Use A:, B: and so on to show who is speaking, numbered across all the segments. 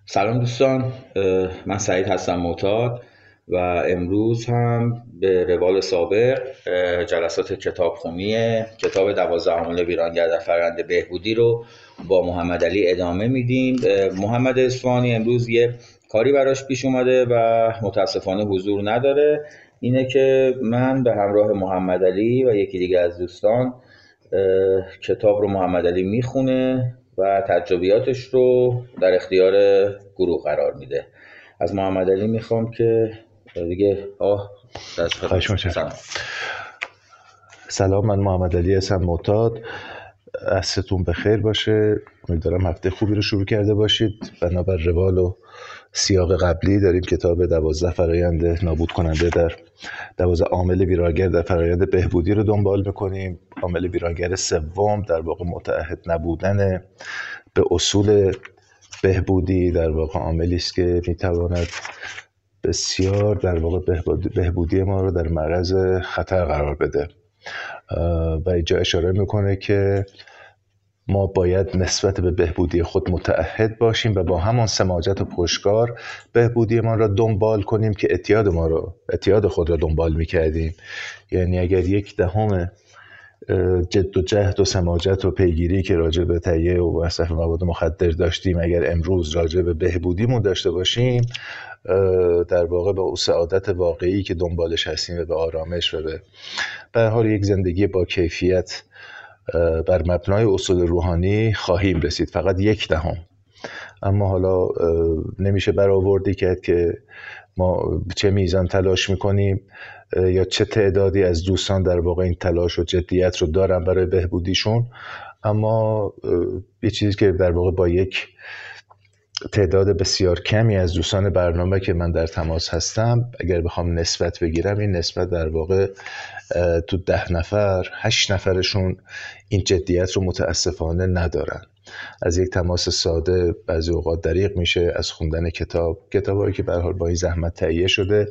A: سلام دوستان، من سعید هستم معتاد و امروز هم به روال سابق جلسات کتابخونی کتاب 12 عامل ویرانگر در فرآیند بهبودی رو با محمد علی ادامه میدیم. محمد اصفهانی امروز یه کاری براش پیش اومده و متاسفانه حضور نداره. اینه که من به همراه محمد علی و یکی دیگه از دوستان کتاب رو محمد علی میخونه و تجربیاتش رو در اختیار گروه قرار میده. از محمد علی میخوام که دیگه
B: سلام، من محمد علی هستم معتاد. عصرتون بخیر باشه. امیدوارم هفته خوبی رو شروع کرده باشید. بنابر روال و سیاق قبلی داریم کتاب 12 فرایند نابود کننده در 12 عامل ویرانگر در فرایند بهبودی رو دنبال میکنیم. عامل ویرانگر سوم در واقع متعهد نبودن به اصول بهبودی، در واقع عاملی است که میتواند بسیار در واقع بهبودی ما رو در معرض خطر قرار بده و اینجا اشاره میکنه که ما باید نسبت به بهبودی خود متعهد باشیم و با همان سماجت و پشتکار بهبودی ما را دنبال کنیم که اعتیاد خود را دنبال میکردیم. یعنی اگر 1/10 جد و جهد و سماجت و پیگیری که راجع به تهیه و مصرف مواد مخدر داشتیم، اگر امروز راجع به بهبودیمون داشته باشیم، در واقع به سعادت واقعی که دنبالش هستیم و به آرامش و به هر حال یک زندگی با کیفیت بر مبنای اصول روحانی خواهیم رسید. فقط 1/10. اما حالا نمیشه برآوردی کرد که ما چه میزان تلاش میکنیم یا چه تعدادی از دوستان در واقع این تلاش و جدیت رو دارن برای بهبودیشون. اما یه چیزی که در واقع با یک تعداد بسیار کمی از دوستان برنامه که من در تماس هستم اگر بخوام نسبت بگیرم، این نسبت در واقع تو 10 نفر 8 نفرشون این جدیت رو متاسفانه ندارن. از یک تماس ساده بعضی اوقات دریغ میشه، از خوندن کتابایی که به هر حال با این زحمت تهیه شده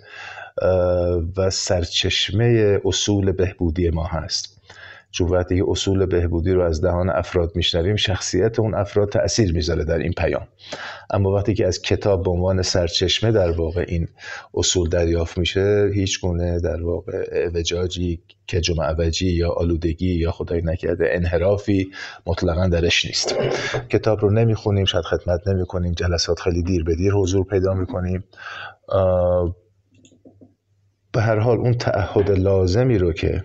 B: و سرچشمه اصول بهبودی ما هست. چون وقتی اصول بهبودی رو از دهان افراد میشنویم، شخصیت اون افراد تأثیر میذاره در این پیام. اما وقتی که از کتاب به عنوان سرچشمه در واقع این اصول دریافت میشه، هیچ گونه در واقع اعوجاجی، کج و معوجی یا آلودگی یا خدای نکرده انحرافی مطلقاً درش نیست. کتاب رو نمیخونیم، شاید خدمت نمیکنیم، جلسات خیلی دیر به دیر حضور پیدا میکنیم. به هر حال اون تعهد لازمی رو که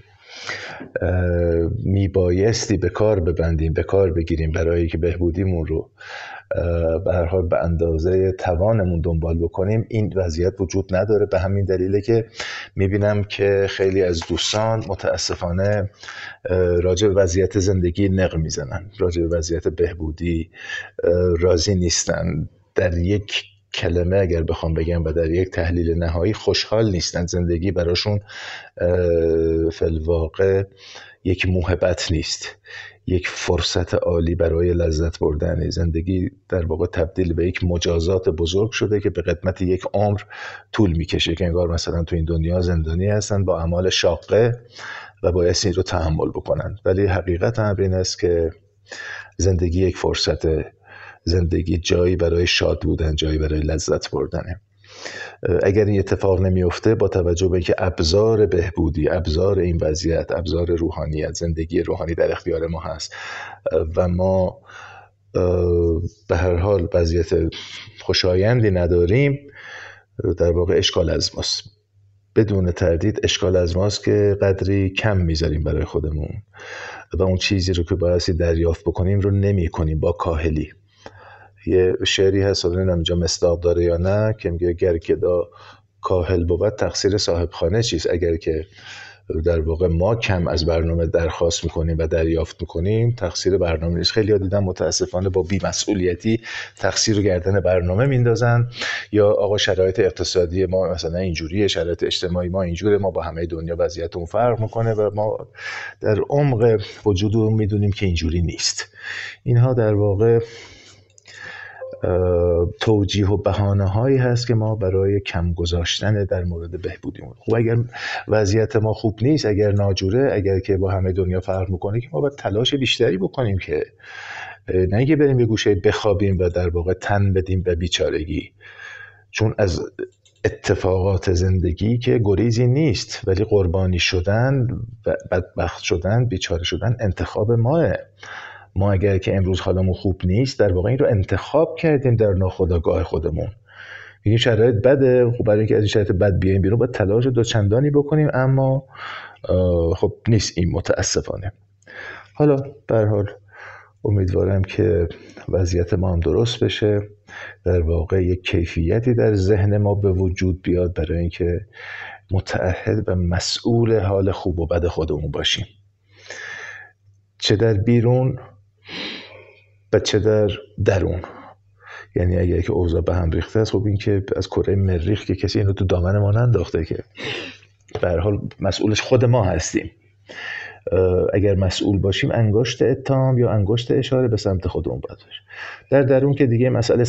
B: میبایستی به کار ببندیم، به کار بگیریم برای که بهبودیمون رو به هر حال به اندازه توانمون دنبال بکنیم، این وضعیت وجود نداره. به همین دلیله که میبینم که خیلی از دوستان متاسفانه راجع به وضعیت زندگی نق میزنن، راجع به وضعیت بهبودی راضی نیستن، در یک کلمه اگر بخوام بگم و در یک تحلیل نهایی خوشحال نیستن. زندگی براشون فی‌الواقع یک موهبت نیست، یک فرصت عالی برای لذت بردن. زندگی در واقع تبدیل به یک مجازات بزرگ شده که به قدمت یک عمر طول میکشه، که انگار مثلا تو این دنیا زندانی هستن با اعمال شاقه و باید این رو تحمل بکنن. ولی حقیقت امر این است که زندگی یک فرصته، زندگی جایی برای شاد بودن، جایی برای لذت بردنه. اگر این اتفاق نمیفته، با توجه به اینکه ابزار بهبودی، ابزار این وضعیت، ابزار روحانیت، زندگی روحانی در اختیار ما هست و ما به هر حال وضعیت خوشایندی نداریم، در واقع اشکال از ماست. بدون تردید اشکال از ماست که قدری کم میذاریم برای خودمون و اون چیزی رو که بایستی دریافت بکنیم رو نمی کنیم با کاهلی. یه شعری هست، حالا نمیدونم اینجا مصداق داره یا نه، که میگه گر گدا کاهل بود تقصیر صاحب خانه چیست. اگر که در واقع ما کم از برنامه درخواست میکنیم و دریافت میکنیم، تقصیر برنامه نیست. خیلی ها دیدم متاسفانه با بی‌مسئولیتی تقصیر رو گردن برنامه میندازن، یا آقا شرایط اقتصادی ما مثلا اینجوریه، شرایط اجتماعی ما اینجوره، ما با همه دنیا وضعیتمون فرق میکنه و ما در عمق وجودمون میدونیم که اینجوری نیست. اینها در واقع توجیه و بهانه هایی هست که ما برای کم گذاشتن در مورد بهبودیمون. خب اگر وضعیت ما خوب نیست، اگر ناجوره، اگر که با همه دنیا فرق میکنه، که ما باید تلاش بیشتری بکنیم که نه اینکه بریم یه گوشه بخوابیم و در واقع تن بدیم به بیچارگی، چون از اتفاقات زندگی که گریزی نیست، ولی قربانی شدن و بدبخت شدن، بیچاره شدن انتخاب ماه. ما اگر که امروز حالمون خوب نیست، در واقع این رو انتخاب کردیم در ناخودآگاه خودمون. این شرایط بده، خب برای اینکه از این شرایط بد بیایم بیرون باید تلاش دوچندانی بکنیم، اما خب نیست این متاسفانه. حالا به هر حال امیدوارم که وضعیت ما هم درست بشه، در واقع یک کیفیتی در ذهن ما به وجود بیاد برای اینکه متعهد و مسئول حال خوب و بد خودمون باشیم، چه در بیرون و چه در درون. یعنی اگر که اوضاع به هم ریخته است، خب این که از کره مریخ که کسی اینو تو دامن ما ننداخته، که به هر حال مسئولش خود ما هستیم. اگر مسئول باشیم انگشت اتهام یا انگشت اشاره به سمت خودمون باید باشه. در درون که دیگه مسئله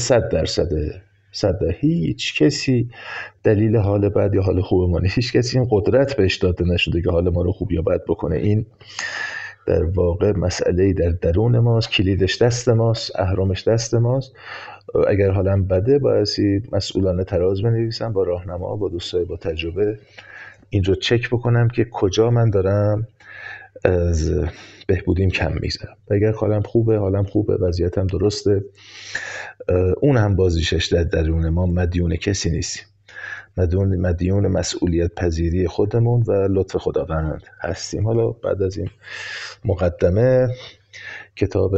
B: 100% هیچ کسی دلیل حال بد یا حال خوب ما نیست. هیچ کسی این قدرت بهش داده نشده که حال ما رو خوب یا بد بکنه. این در واقع مسئله در درون ماست، کلیدش دست ماست، اهرمش دست ماست. اگر حالم بده بایستی مسئولانه تراز بنویسم، با راهنما، با دوستای با تجربه این رو چک بکنم که کجا من دارم از بهبودیم کم میزنم. اگر حالم خوبه، وضعیتم درسته، اون هم بازیشش در درون ما، مدیون کسی نیستیم، مدیون مسئولیت پذیری خودمون و لطف خداوند هستیم. حالا بعد از این مقدمه، کتاب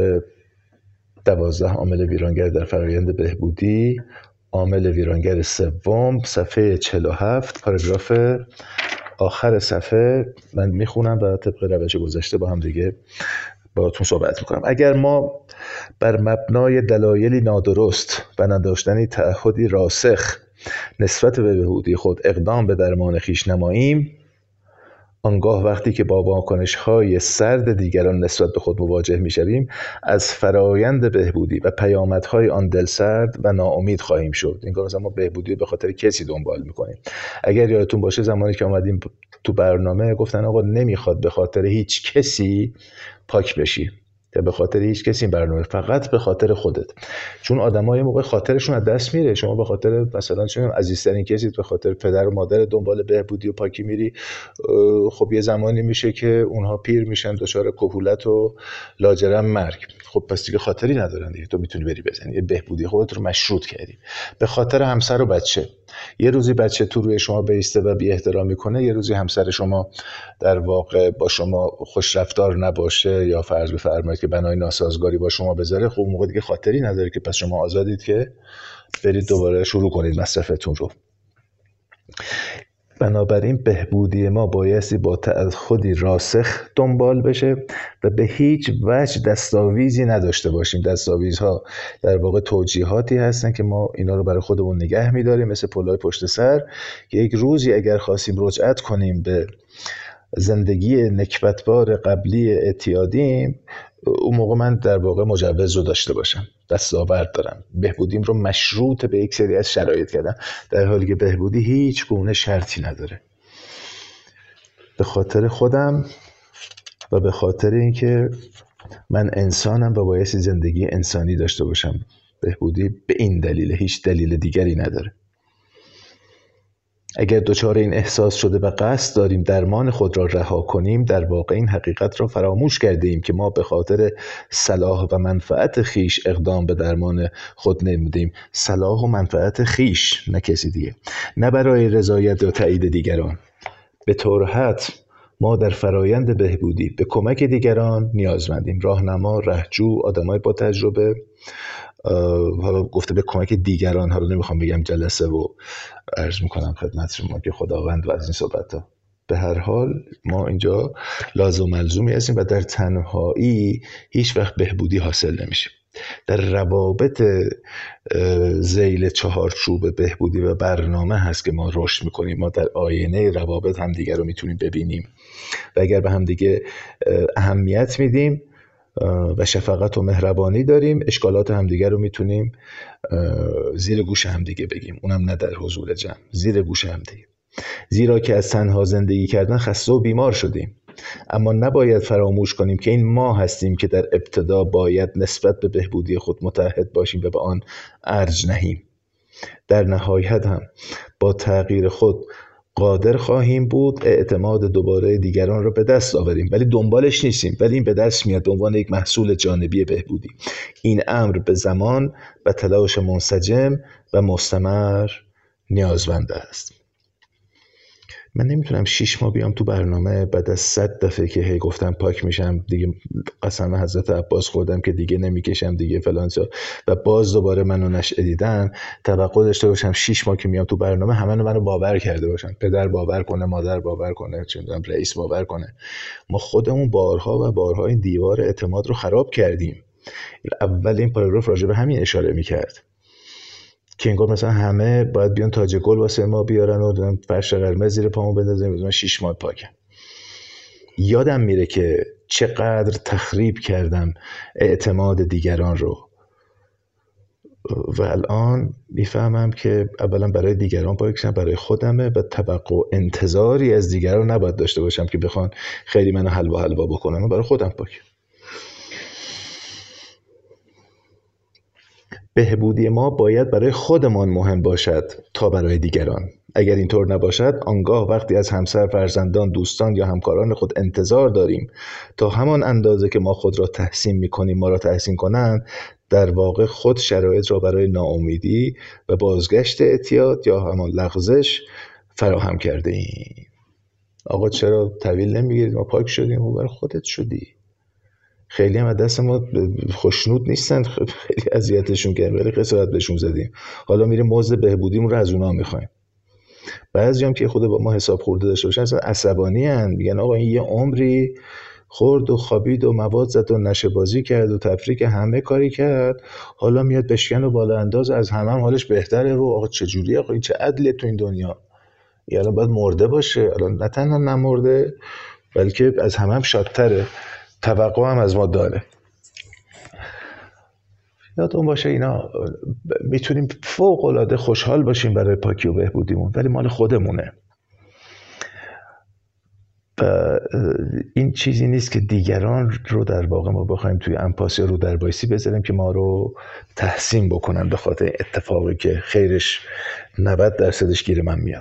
B: 12 عامل ویرانگر در فرایند بهبودی، عامل ویرانگر سوم، صفحه 47، پاراگراف آخر صفحه من میخونم و طبق روش گذشته با هم دیگه باهاتون صحبت میکنم. اگر ما بر مبنای دلایلی نادرست و نداشتنی تعهدی راسخ نسبت به بهبودی خود اقدام به درمان خویش نماییم، آنگاه وقتی که با واکنش‌های سرد دیگران نسبت به خود مواجه می‌شویم، از فرایند بهبودی و پیامدهای آن دلسرد و ناامید خواهیم شد. انگار مثلا ما بهبودی به خاطر کسی دنبال می‌کنیم. اگر یادتون باشه زمانی که اومدیم تو برنامه گفتن آقا نمیخواد به خاطر هیچ کسی پاک بشی، یا به خاطر هیچ کسی این برنامه، فقط به خاطر خودت. چون آدم‌ها یه موقع خاطرشون از دست میره. شما به خاطر مثلا چون عزیزترین کسی، به خاطر پدر و مادر دنبال بهبودی و پاکی میری، خب یه زمانی میشه که اونها پیر میشن، دچار کهولت و لاجرم مرگ. خب پس دیگه خاطری ندارن دیگه، تو میتونی بری بزنی. بهبودی خودت رو مشروط کردی به خاطر همسر و بچه. یه روزی بچه تو روی شما بیسته و بی احترامی کنه، یه روزی همسر شما در واقع با شما خوش رفتار نباشه، یا فرض بفرمایید که بنای ناسازگاری با شما بذاره، خب موقع دیگه خاطری نداره که پس شما آزادید که برید دوباره شروع کنید مصرفتون رو. بنابراین بهبودی ما بایستی با تعهدی راسخ دنبال بشه و به هیچ وجه دستاویزی نداشته باشیم. دستاویزها در واقع توجیهاتی هستن که ما اینا رو برای خودمون نگه می‌داریم، مثل پلای پشت سر، که یک روزی اگر خواستیم رجعت کنیم به زندگی نکبتبار قبلی اعتیادیم، اون موقع من در واقع مجوز رو داشته باشم، دستاورد دارم، بهبودیم رو مشروط به یک سری از شرایط کردم، در حالی که بهبودی هیچ گونه شرطی نداره. به خاطر خودم و به خاطر اینکه من انسانم و بایستی زندگی انسانی داشته باشم. بهبودی به این دلیل، هیچ دلیل دیگری نداره. اگر دچار این احساس شده و قصد داریم درمان خود را رها کنیم، در واقع این حقیقت را فراموش کرده ایم که ما به خاطر صلاح و منفعت خیش اقدام به درمان خود نمودیم. صلاح و منفعت خیش، نه کسی دیگه، نه برای رضایت و تایید دیگران. به طور حتم ما در فرایند بهبودی به کمک دیگران نیازمندیم. راهنما، رهجو، آدمای با تجربه، حالا گفته به کمک دیگران، حالا نمیخوام بگم جلسه و عرض میکنم خدمت شما که خداوند و از این صحبت ها. به هر حال ما اینجا لازم ملزومی هستیم و در تنهایی هیچ وقت بهبودی حاصل نمیشه. در روابط ذیل چهارچوب بهبودی و برنامه هست که ما رشد میکنیم. ما در آینه روابط هم دیگر رو میتونیم ببینیم و اگر به هم دیگه اهمیت میدیم و شفقت و مهربانی داریم، اشکالات همدیگه رو میتونیم زیر گوش همدیگه بگیم، اونم نه در حضور جمع، زیر گوش همدیگه. زیرا که از تنها زندگی کردن خسته و بیمار شدیم. اما نباید فراموش کنیم که این ما هستیم که در ابتدا باید نسبت به بهبودی خود متعهد باشیم و به آن ارج نهیم. در نهایت هم با تغییر خود قادر خواهیم بود اعتماد دوباره دیگران را به دست آوریم، ولی دنبالش نیستیم، ولی این به دست میاد به عنوان یک محصول جانبی بهبودی. این امر به زمان و تلاش منسجم و مستمر نیازمند است. من نمیتونم 6 ماه بیام تو برنامه بعد از 100 دفعه که هی گفتم پاک میشم دیگه، قسم حضرت عباس خوردم که دیگه نمیکشم دیگه فلان و باز دوباره منو نشأه دیدن، توقع داشته باشم 6 ماه که میام تو برنامه همه منو باور کرده باشن، پدر باور کنه، مادر باور کنه، چه میدونم رئیس باور کنه. ما خودمون بارها و بارها این دیوار اعتماد رو خراب کردیم. اول این پاراگراف راجع به همین اشاره میکرد که انگار مثلا همه باید بیان تاج گل واسه ما بیارن و فرش قرمز زیر پامون بندازن مثلا 6 ماه پاکم. یادم میره که چقدر تخریب کردم اعتماد دیگران رو و الان میفهمم که اولا برای دیگران پاکشم، برای خودمه و توقع انتظاری از دیگران نباید داشته باشم که بخوان خیلی منو حلوا بکنن و برای خودم پاک. بهبودی ما باید برای خودمان مهم باشد تا برای دیگران. اگر اینطور نباشد آنگاه وقتی از همسر، فرزندان، دوستان یا همکاران خود انتظار داریم تا همان اندازه که ما خود را تحسین می‌کنیم ما را تحسین کنند، در واقع خود شرایط را برای ناامیدی و بازگشت اعتیاد یا همان لغزش فراهم کرده ایم. آقا چرا طویل نمیگیرید؟ ما پاک شدیم و برای خودت شدی. خیلی هم از دست ما خوشنود نیستن، خیلی اذیتشون کردیم، خیلی خسارت بهشون زدیم، حالا میریم مزد بهبودیمون رو از اونا میخوایم. بعضی هم که خود با ما حساب خورده داشته باشن اصلا عصبانی ان، میگن آقا این یه عمری خورد و خوابید و مواد زد و نشه بازی کرد و تفریق همه کاری کرد، حالا میاد بشکن و بالا انداز از همه هم حالش بهتره. و آقا چجوریه؟ آقا این چه عدله تو این دنیا؟ یعنی باید مرده باشه. الان نه تنها نمرده بلکه از همه هم شادتره، توقع هم از ما داره. یادمون باشه اینا میتونیم فوق العاده خوشحال باشیم برای پاکی و بهبودیمون، ولی مال خودمونه و این چیزی نیست که دیگران رو در واقع ما بخوایم توی انپاس یا رو در بایسی بذاریم که ما رو تحسین بکنن به خاطر اتفاقی که خیرش 90% گیر من میاد.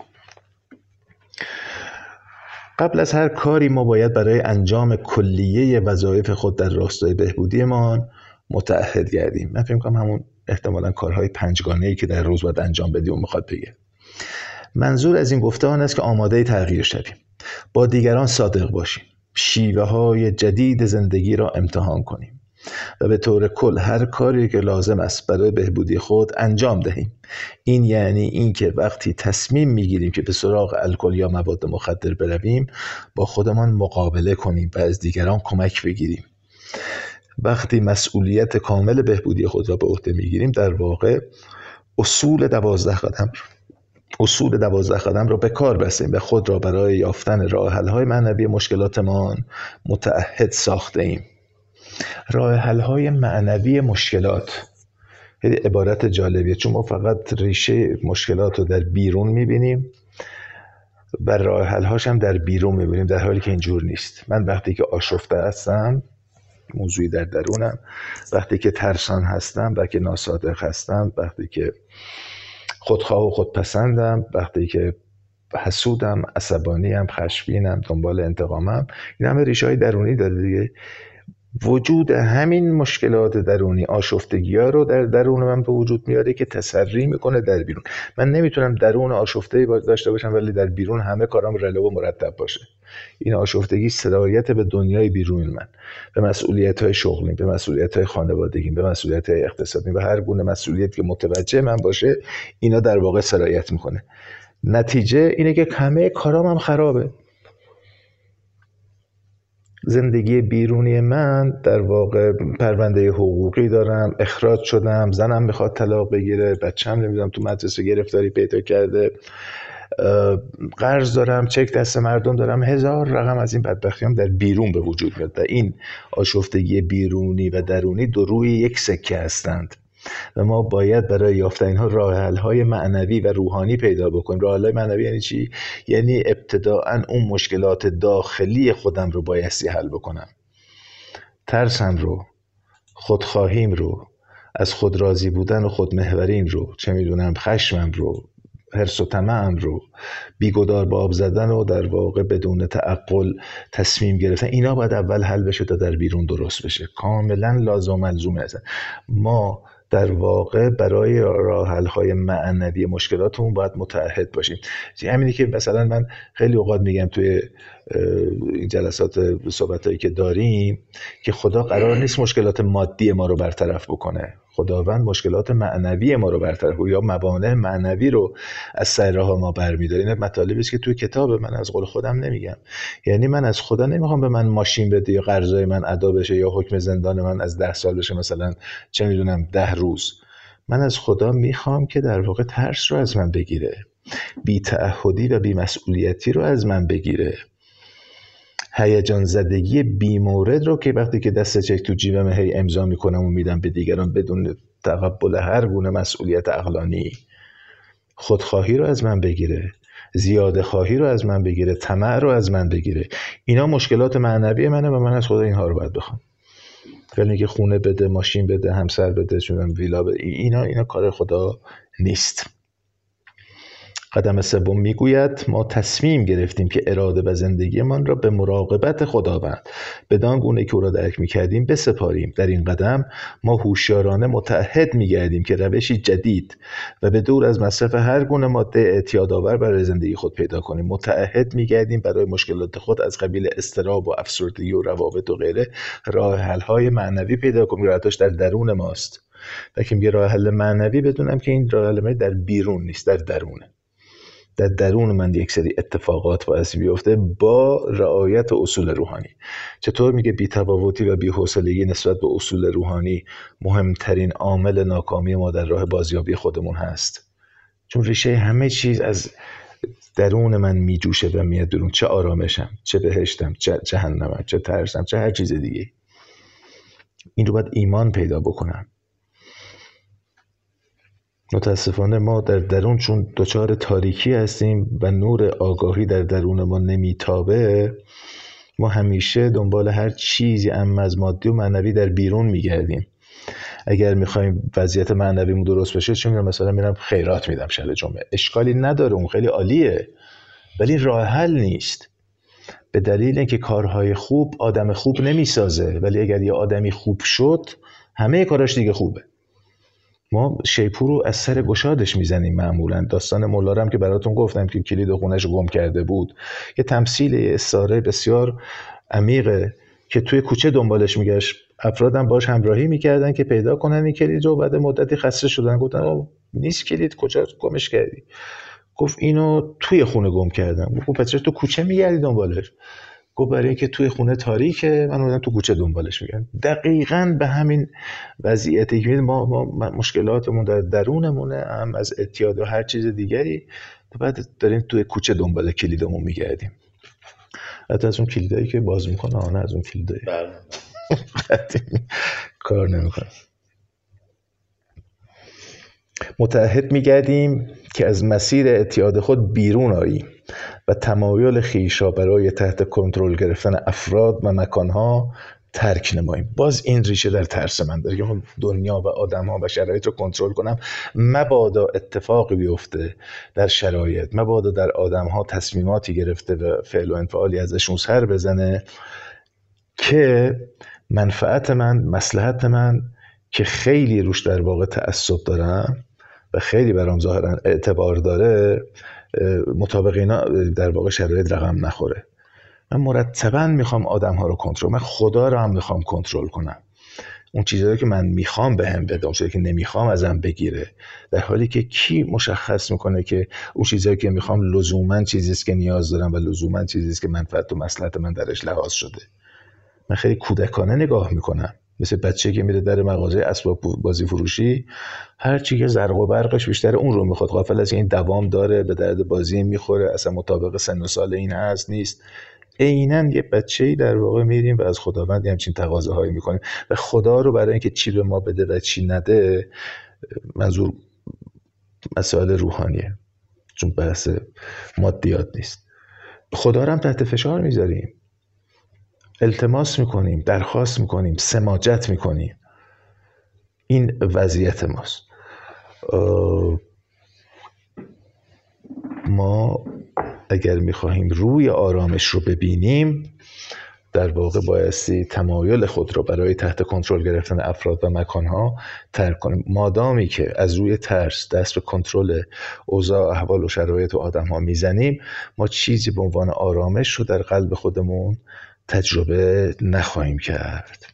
B: قبل از هر کاری ما باید برای انجام کلیه وظایف خود در راستای بهبودیمان متعهد گردیم. من فکر می‌کنم همون احتمالاً کارهای 5گانه‌ای که در روز باید انجام بدیم و میخواد بگه. منظور از این گفته آن است که آماده تغییر شویم، با دیگران صادق باشیم، شیوه‌های جدید زندگی را امتحان کنیم و به طور کل هر کاری که لازم است برای بهبودی خود انجام دهیم. این یعنی اینکه وقتی تصمیم میگیریم که به سراغ الکل یا مواد مخدر برویم با خودمان مقابله کنیم و از دیگران کمک بگیریم. وقتی مسئولیت کامل بهبودی خود را به عهده میگیریم در واقع اصول 12 قدم را به کار بستیم و خود را برای یافتن راه حل‌های معنوی مشکلاتمان متعهد ساخته ایم. راه حل‌های معنوی مشکلات خیلی عبارت جالبیه، چون ما فقط ریشه مشکلات رو در بیرون میبینیم و راه حل‌هاش هم در بیرون میبینیم، در حالی که اینجور نیست. من وقتی که آشفته هستم، موضوعی در درونم، وقتی که ترسان هستم، وقتی که ناصادق هستم، وقتی که خودخواه و خودپسندم، وقتی که حسودم، عصبانیم، خشمگینم، دنبال انتقامم، این همه ریشه‌های درونی داره دیگه. وجود همین مشکلات درونی، آشفتگی‌ها رو در درون من به وجود میاره که تسری میکنه در بیرون. من نمیتونم درون آشفته‌ای داشته باشم ولی در بیرون همه کارام رلو و مرتب باشه. این آشفتگی سرایت به دنیای بیرون من، به مسئولیت‌های شغلیم، به مسئولیت‌های خانوادگیم، به مسئولیت‌های اقتصادیم و هر گونه مسئولیت که متوجه من باشه اینا در واقع سرایت میکنه. نتیجه اینه که همه کارام هم خرابه. زندگی بیرونی من در واقع پرونده حقوقی دارم، اخراج شدم، زنم میخواد طلاق بگیره، بچه‌م نمیدونم تو مدرسه گرفتاری پیدا کرده، قرض دارم، چک دست مردم دارم، هزار رقم از این بدبختیام در بیرون به وجود میاد و این آشفتگی بیرونی و درونی دو روی یک سکه هستند. و ما باید برای یافتن اینها راه حل‌های معنوی و روحانی پیدا بکنیم. راه حل‌های معنوی یعنی چی؟ یعنی ابتداءً اون مشکلات داخلی خودم رو بایستی حل بکنم، ترسم رو، خودخواهیم رو، از خود راضی بودن و خودمحوریم رو، چه میدونم خشمم رو، حرص و طمعم رو، بیگدار به آب زدن و در واقع بدون تعقل تصمیم گرفتن، اینا باید اول حل بشه تا در بیرون درست بشه. کاملا لازم و ملزومه. اصلا ما در واقع برای راه حل‌های معنوی مشکلاتمون باید متعهد باشیم. همینی که مثلا من خیلی اوقات میگم توی این جلسات صحبتایی که داریم که خدا قرار نیست مشکلات مادی ما رو برطرف بکنه، خداوند مشکلات معنوی ما رو برطرف یا موانع معنوی رو از سر راه ما برمی‌داره. این مطالبی است که توی کتاب من از قول خودم نمیگم. یعنی من از خدا نمیخوام به من ماشین بده یا قرضای من ادا بشه یا حکم زندان من از 10 سال بشه مثلا چه میدونم 10 روز. من از خدا میخوام که در واقع ترس رو از من بگیره، بی‌تعهدی و بی‌مسئولیتی رو از من بگیره، هیجان زدگی بی‌مورد رو که وقتی که دست چک تو جیبم هی امضا میکنم و میدم به دیگران بدون تقبل هر گونه مسئولیت عقلانی، خودخواهی رو از من بگیره، زیاده خواهی رو از من بگیره، طمع رو از من بگیره. اینا مشکلات معنوی منه و من از خدا اینها رو باید بخوام. ولی که خونه بده، ماشین بده، همسر بده، چون ویلا بده، اینا کار خدا نیست. قدم سوم میگوید ما تصمیم گرفتیم که اراده و زندگیمان را به مراقبت خداوند بدان گونه که او را درک میکردیم بسپاریم. در این قدم ما هوشیارانه متعهد میگردیم که روشی جدید و به دور از مصرف هر گونه ماده اعتیادآور برای زندگی خود پیدا کنیم. متعهد میگردیم برای مشکلات خود از قبیل اضطراب و افسردگی و روابط و غیره راه حل‌های معنوی پیدا کنیم. راحتش در درون ماست. لیکن یه راه حل معنوی بدونم که این راه حل در بیرون نیست، در درونه. در درون من یک سری اتفاقات باید بیفته با رعایت اصول روحانی. چطور میگه بی‌تفاوتی و بی‌حوصلگی نسبت به اصول روحانی مهمترین عامل ناکامی ما در راه بازیابی خودمون هست؟ چون ریشه همه چیز از درون من میجوشه و میاد بیرون، چه آرامشم، چه بهشتم، چه جهنمم، چه ترسم، چه هر چیز دیگه. این رو باید ایمان پیدا بکنم. متاسفانه ما در درون چون دچار تاریکی هستیم و نور آگاهی در درون ما نمیتابه، ما همیشه دنبال هر چیزی اما از مادی و معنوی در بیرون میگردیم. اگر میخوایم وضعیت معنویمون درست بشه، چون مثلا میرم خیرات میدم شب جمعه، اشکالی نداره، اون خیلی عالیه، ولی راه حل نیست. به دلیل اینکه کارهای خوب آدم خوب نمیسازه، ولی اگر یه آدمی خوب شد همه کاراش دیگه خوبه. ما شیپور رو از سر گشادش میزنیم معمولا. داستان مولارم که براتون گفتم که کلید خونش گم کرده بود، یه تمثیل استعاره بسیار عمیقه که توی کوچه دنبالش میگشت، افرادم باش همراهی میکردن که پیدا کنن این کلید رو. بعد مدتی خسته شدن، گفتن نیست کلید، کجا گمش کردی؟ گفت اینو توی خونه گم کردم. گفت پس تو کوچه میگردی دنبالش؟ گفت برای اینکه توی خونه تاریکه، من اومدم تو کوچه دنبالش میگردم. دقیقاً به همین وضعیتی که ما مشکلاتمون در درونمونه، هم از اعتیاد و هر چیز دیگری، بعد داریم توی کوچه دنبال کلیدمون میگردیم. حتی از اون کلیدایی که باز میکنه، نه از اون کلیدایی کار نمیکنه. متعهد میگردیم که از مسیر اعتیاد خود بیرون آییم و تمایل خویشا برای تحت کنترل گرفتن افراد و مکانها ترک نماییم. باز این ریشه در ترس من داره که من دنیا و آدم‌ها و شرایط رو کنترل کنم، مبادا اتفاقی بیفته در شرایط، مبادا در آدم‌ها تصمیماتی گرفته و فعل و انفعالی ازشون سر بزنه که منفعت من، مصلحت من که خیلی روش در واقع تعصب دارم و خیلی برام ظاهرا اعتبار داره، مطابق اینا در واقع شرایط رقم نخوره. من مرتباً میخوام آدم‌ها رو کنترل، من خدا رو هم میخوام کنترل کنم. اون چیزایی که من میخوام بهم بده، اون چیزایی که نمیخوام ازم بگیره. در حالی که کی مشخص میکنه که اون چیزایی که میخوام لزوماً چیزی است که نیاز دارم و لزوماً چیزی است که منفعت و مصلحت من درش لحاظ شده. من خیلی کودکانه نگاه میکنم، مثل بچه که میره در مغازه اسباب بازی فروشی، هر چی که زرق و برقش بیشتر اون رو میخواد، غافل از این دوام داره، به درد بازی میخوره، اصلا مطابق سن و سال این هست نیست. عیناً یه بچه‌ای در واقع میریم و از خداوند همچین تقاضاهایی میکنیم و خدا رو برای اینکه چی به ما بده و چی نده منظور مسائل روحانیه، چون بحث مادیات نیست. خدا رو هم تحت فشار میذاریم، التماس میکنیم، درخواست میکنیم، سماجت میکنیم. این وضعیت ماست. ما اگر میخواهیم روی آرامش رو ببینیم، در واقع بایستی تمایل خود را برای تحت کنترل گرفتن افراد و مکانها ترک کنیم. مادامی که از روی ترس دست به کنترل اوضاع، احوال و شرایط و آدم‌ها میزنیم، ما چیزی به عنوان آرامش رو در قلب خودمون تجربه نخواهیم کرد.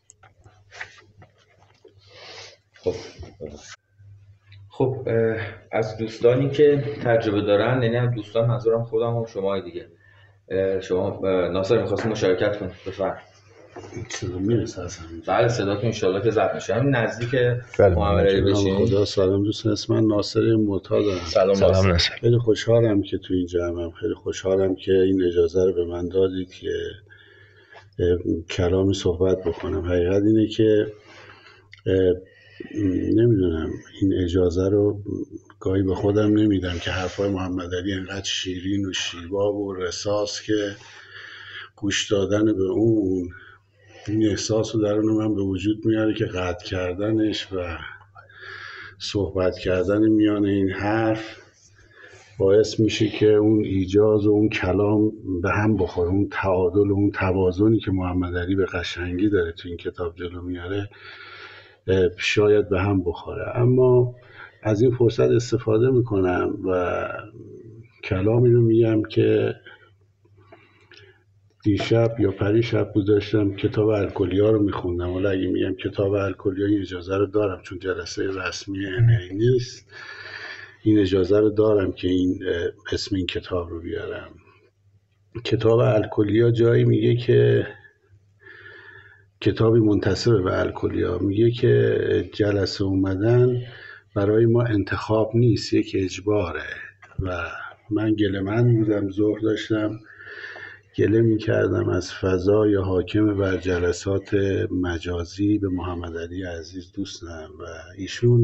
A: خب از دوستانی که تجربه دارن، یعنی هم دوستان، منظورم خودم و شما دیگه، شما ناصر می‌خواست مشارکت کنید، بفرمایید.
C: صدا میرسه اصلا؟
A: بله صداتون انشالله که ضبط میشه. همین نزدیک محمد علی بشینید.
C: خدا سلام دوستان، اسم من ناصر معتادم.
A: سلام ناصر.
C: خیلی خوشحالم که تو این جمعم، خیلی خوشحالم که این اجازه رو به من دادید که کلامی صحبت بکنم. حقیقت اینه که نمیدونم این اجازه رو گاهی به خودم نمیدم که حرفای محمد علی انقدر شیرین و شیوا و رساس که گوش دادن به اون این احساس رو درون من به وجود میاره که قطع کردنش و صحبت کردن میان این حرف باعث میشه که اون ایجاز و اون کلام به هم بخوره، اون تعادل و اون توازنی که محمد علی به قشنگی داره تو این کتاب جلو میاره شاید به هم بخوره. اما از این فرصت استفاده میکنم و کلامی رو میگم که دیشب یا پریشب بود داشتم کتاب الکلیا رو میخوندم. ولی اگه میگم کتاب الکلیا، این اجازه رو دارم چون جلسه رسمی NA نیست، این اجازه رو دارم که این اسم این کتاب رو بیارم. کتاب الکلیا جایی میگه که کتابی منتسب به الکلیا میگه که جلسه اومدن برای ما انتخاب نیست، یک اجباره. و من گله‌مند بودم، ظهر داشتم گله میکردم از فضای حاکم بر جلسات مجازی به محمد علی عزیز دوستم و ایشون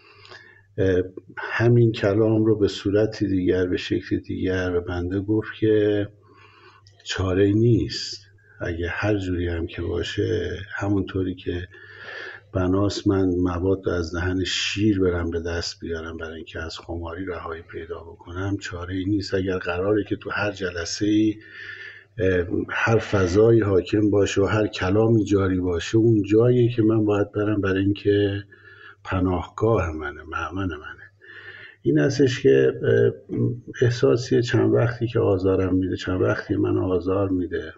C: همین کلام رو به صورت دیگر، به شکل دیگر به بنده گفت که چاره نیست، اگه هر جوری هم که باشه، همونطوری که بناس من مواد از دهن شیر برم به دست بیارم برای اینکه از خماری رهایی پیدا بکنم، چاره نیست. اگر قراره که تو هر جلسه‌ای هر فضای حاکم باشه و هر کلامی جاری باشه، اون جاییه که من باید برم برای اینکه پناهگاه منه، مأمن منه. این هستش که احساسیه چند وقتی که آزارم میده، چند وقتی من آزار میده،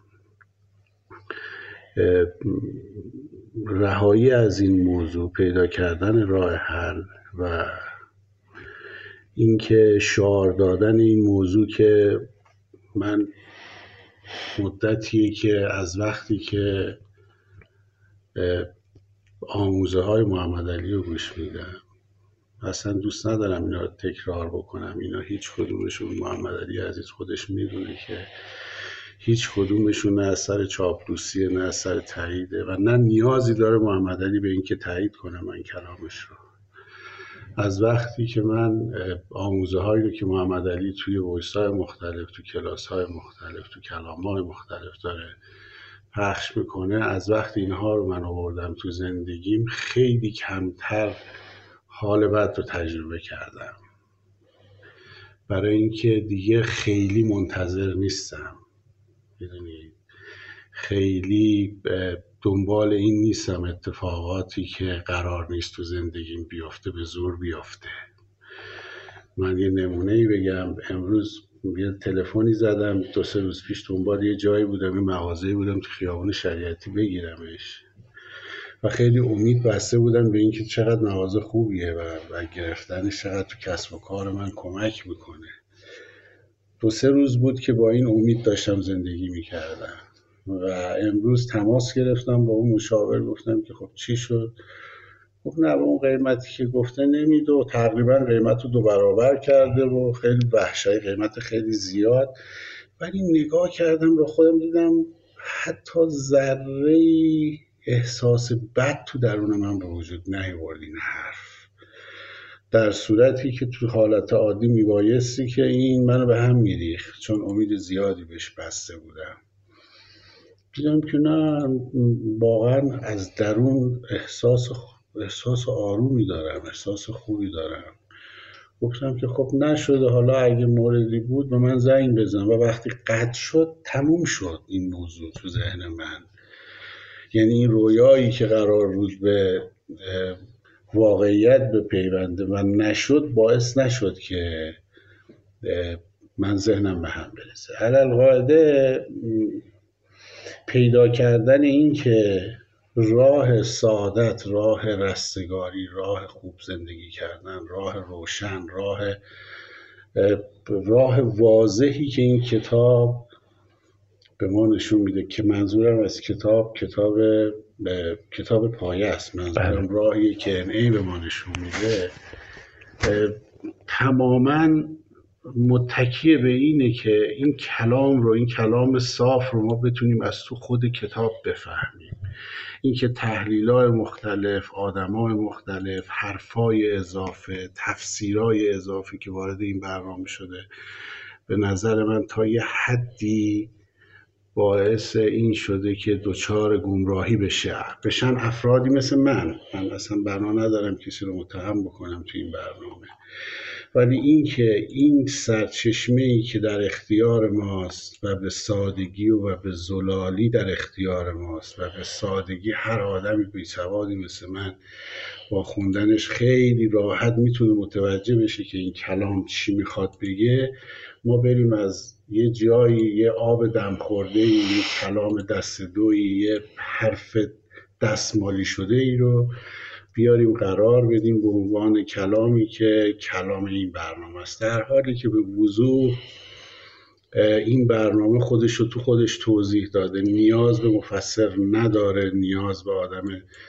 C: رهایی از این موضوع، پیدا کردن راه حل و اینکه شعار دادن این موضوع که من مدتیه که از وقتی که آموزه های محمد علی رو گوش میدم، اصلا دوست ندارم اینا رو تکرار بکنم. اینا هیچ کدومشون، محمد علی عزیز خودش میدونه که هیچ کدومشون نه از سر چاپلوسیه نه از سر تاییده و نه نیازی داره محمد علی به این که تایید کنه من کلامش رو. از وقتی که من آموزه هایی رو که محمد علی توی وایس های مختلف، تو کلاس های مختلف، تو کلام های مختلف داره پخش میکنه، از وقتی اینها رو من آوردم تو زندگیم، خیلی کمتر حال بد رو تجربه کردم، برای اینکه دیگه خیلی منتظر نیستم. میدونید خیلی دنبال این نیستم اتفاقاتی که قرار نیست تو زندگیم بیفته به زور بیفته. من یه نمونه‌ای بگم. امروز یه تلفنی زدم، 2-3 روز پیش دنبال یه جایی بودم، یه مغازه‌ای بودم تو خیابان شریعتی بگیرمش و خیلی امید بسته بودم به اینکه چقدر مغازه خوبیه و گرفتنش چقدر تو کسب و کار من کمک میکنه. 2-3 روز بود که با این امید داشتم زندگی میکردم و امروز تماس گرفتم با اون مشاور، گفتم که خب چی شد؟ گفت نه، به اون قیمتی که گفته نمیده و تقریبا قیمت رو 2 برابر کرده و خیلی وحشی، قیمت خیلی زیاد. ولی نگاه کردم رو خودم، دیدم حتی ذره احساس بد تو درون من به وجود نیاورد این حرف. در صورتی که تو حالت عادی میبایستی که این منو به هم میریخت، چون امید زیادی بهش بسته بودم. دیدم که نه، واقعا از درون احساس آرومی دارم، احساس خوبی دارم. گفتم که خب نشده، حالا اگه موردی بود به من زنگ بزن. و وقتی قطع شد تموم شد این موضوع تو ذهن من. یعنی این رویایی که قرار بود به واقعیت بپیونده و نشد، باعث نشد که من ذهنم به هم برسه. علالقاعده پیدا کردن این که راه سعادت، راه رستگاری، راه خوب زندگی کردن، راه روشن، راه واضحی که این کتاب به ما نشون میده، که منظورم از کتاب پایه است، منظورم راهی که NA به ما نشون میده، تماماً متکی به اینه که این کلام صاف رو ما بتونیم از تو خود کتاب بفهمیم. این که تحلیل‌های مختلف، آدم‌های مختلف، حرفای اضافه، تفسیرهای اضافی که وارد این برنامه شده، به نظر من تا یه حدی باعث این شده که دچار گمراهی بشن افرادی مثل من اصلا بنا ندارم کسی رو متهم بکنم تو این برنامه، ولی این که این سرچشمه‌ای که در اختیار ماست و به سادگی و به زلالی در اختیار ماست و به سادگی هر آدمی بی‌سوادی مثل من با خوندنش خیلی راحت میتونه متوجه بشه که این کلام چی میخواد بگه، ما بریم از یه جایی، یه آب دم خورده، یه کلام دست دویی، یه حرف دستمالی شده ای رو بیاریم قرار بدیم به عنوان کلامی که کلام این برنامه است، در حالی که به وضوح این برنامه خودش رو تو خودش توضیح داده، نیاز به مفسر نداره، نیاز به آدم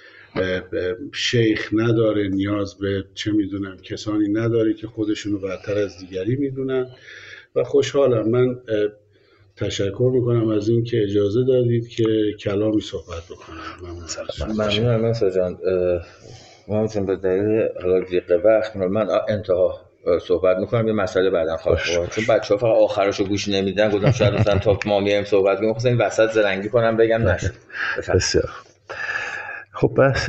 C: شیخ نداره، نیاز به چه میدونم کسانی نداره که خودشونو برتر از دیگری میدونن. و خوشحالم. من تشکر میکنم از این که اجازه دادید که کلامی صحبت بکنم.
A: ممنونم منصور جان. من به دلیل ضیق وقت من انتها صحبت میکنم، یه مسئله بعداً خواهد بود، چون بچه‌ها فقط آخرشو گوش نمیدن. گفتم شاید مثلا تا ما میایم صحبت کنیم، خواستم این وسط زرنگی کنم بگم نشد.
B: بسیار خب. بحث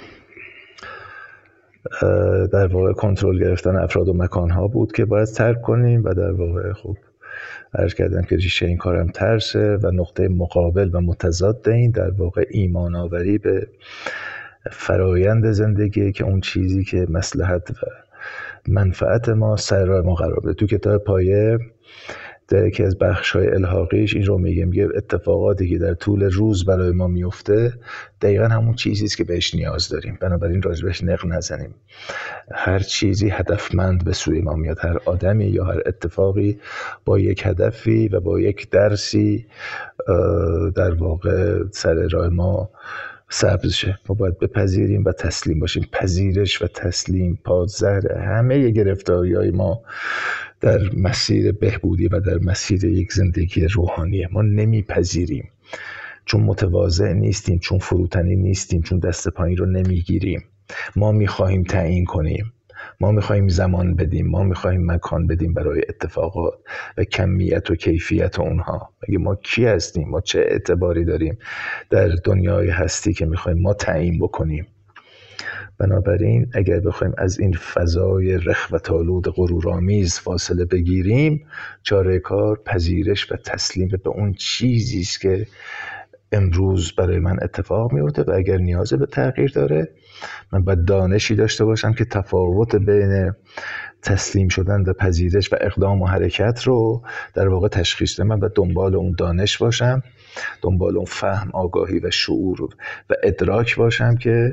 B: در واقع کنترل گرفتن افراد و مکانها بود که باید ترک کنیم و در واقع خب عرض کردم که ریشه این کارم ترسه و نقطه مقابل و متضاد این در واقع ایمان آوری به فرایند زندگی که اون چیزی که مصلحت و منفعت ما سر راه ما قرار بده. تو کتاب پایه در یکی از بخش‌های الحاقیش این رو میگه اتفاقاتی که در طول روز برای ما میفته دقیقاً همون چیزی است که بهش نیاز داریم، بنابراین راجبش نق نزنیم. هر چیزی هدفمند به سوی ما میاد، هر آدمی یا هر اتفاقی با یک هدفی و با یک درسی در واقع سر راه ما سبز شه. ما باید بپذیریم و تسلیم باشیم. پذیرش و تسلیم پادزهر همه گرفتاری‌های ما در مسیر بهبودی و در مسیر یک زندگی روحانیه. ما نمیپذیریم چون متواضع نیستیم، چون فروتنی نیستیم، چون دست پایین رو نمیگیریم. ما میخواهیم تعیین کنیم، ما میخواهیم زمان بدیم، ما میخواهیم مکان بدیم برای اتفاقات و کمیت و کیفیت اونها. مگه ما کی هستیم؟ ما چه اعتباری داریم در دنیای هستی که میخواهیم ما تعیین بکنیم؟ بنابراین اگر بخوایم از این فضای رخوت‌آلود غرورآمیز فاصله بگیریم، چاره کار پذیرش و تسلیم به اون چیزی است که امروز برای من اتفاق میفته و اگر نیاز به تغییر داره من باید دانشی داشته باشم که تفاوت بین تسلیم شدن و پذیرش و اقدام و حرکت رو در واقع تشخیص بدم. من باید دنبال اون دانش باشم، دنبال اون فهم، آگاهی و شعور و ادراک باشم که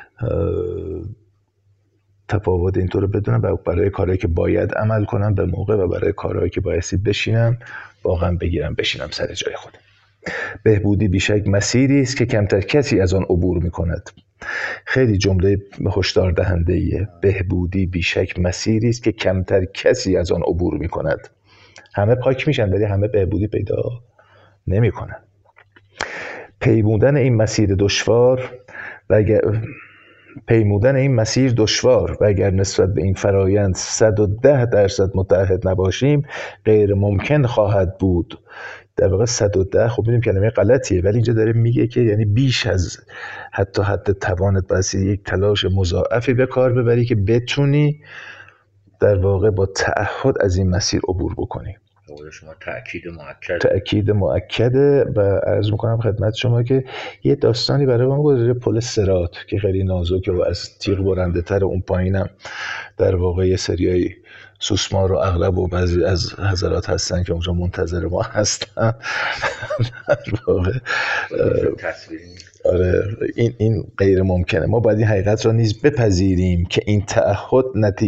B: تفاوت اینطور رو بدونم و برای کارهایی که باید عمل کنم به موقع و برای کارهایی که بایستی بشینم واقعا بشینم سر جای خودم. بهبودی بیشک مسیری است که کمتر کسی از آن عبور می‌کند. خیلی جمله هشدار دهنده ایه. بهبودی بیشک مسیری است که کمتر کسی از آن عبور می‌کند. همه پاک میشن ولی همه بهبودی پیدا نمی‌کنن. پیمودن این مسیر دشوار پیمودن این مسیر دشوار و اگر نسبت به این فرایند 110% متعهد نباشیم غیر ممکن خواهد بود. در واقع 110 خب میدونیم کلمه غلطیه، ولی اینجا داره میگه که یعنی بیش از حتی حد توانت باید یک تلاش مضاعفی به کار ببری که بتونی در واقع با تعهد از این مسیر عبور بکنی.
A: شما
B: تأکید مؤکده. و عرض میکنم خدمت شما که یه داستانی برای ما گذاشته، پل صراط که خیلی نازکه و از تیغ برنده تر، اون پایینم در واقع یه سریای سوسمار و اغلب و بعضی از حضرات هستن که اونجا منتظر ما هستن. در واقع آره این غیر ممکنه. ما باید این حقیقت را نیز بپذیریم که این تعهد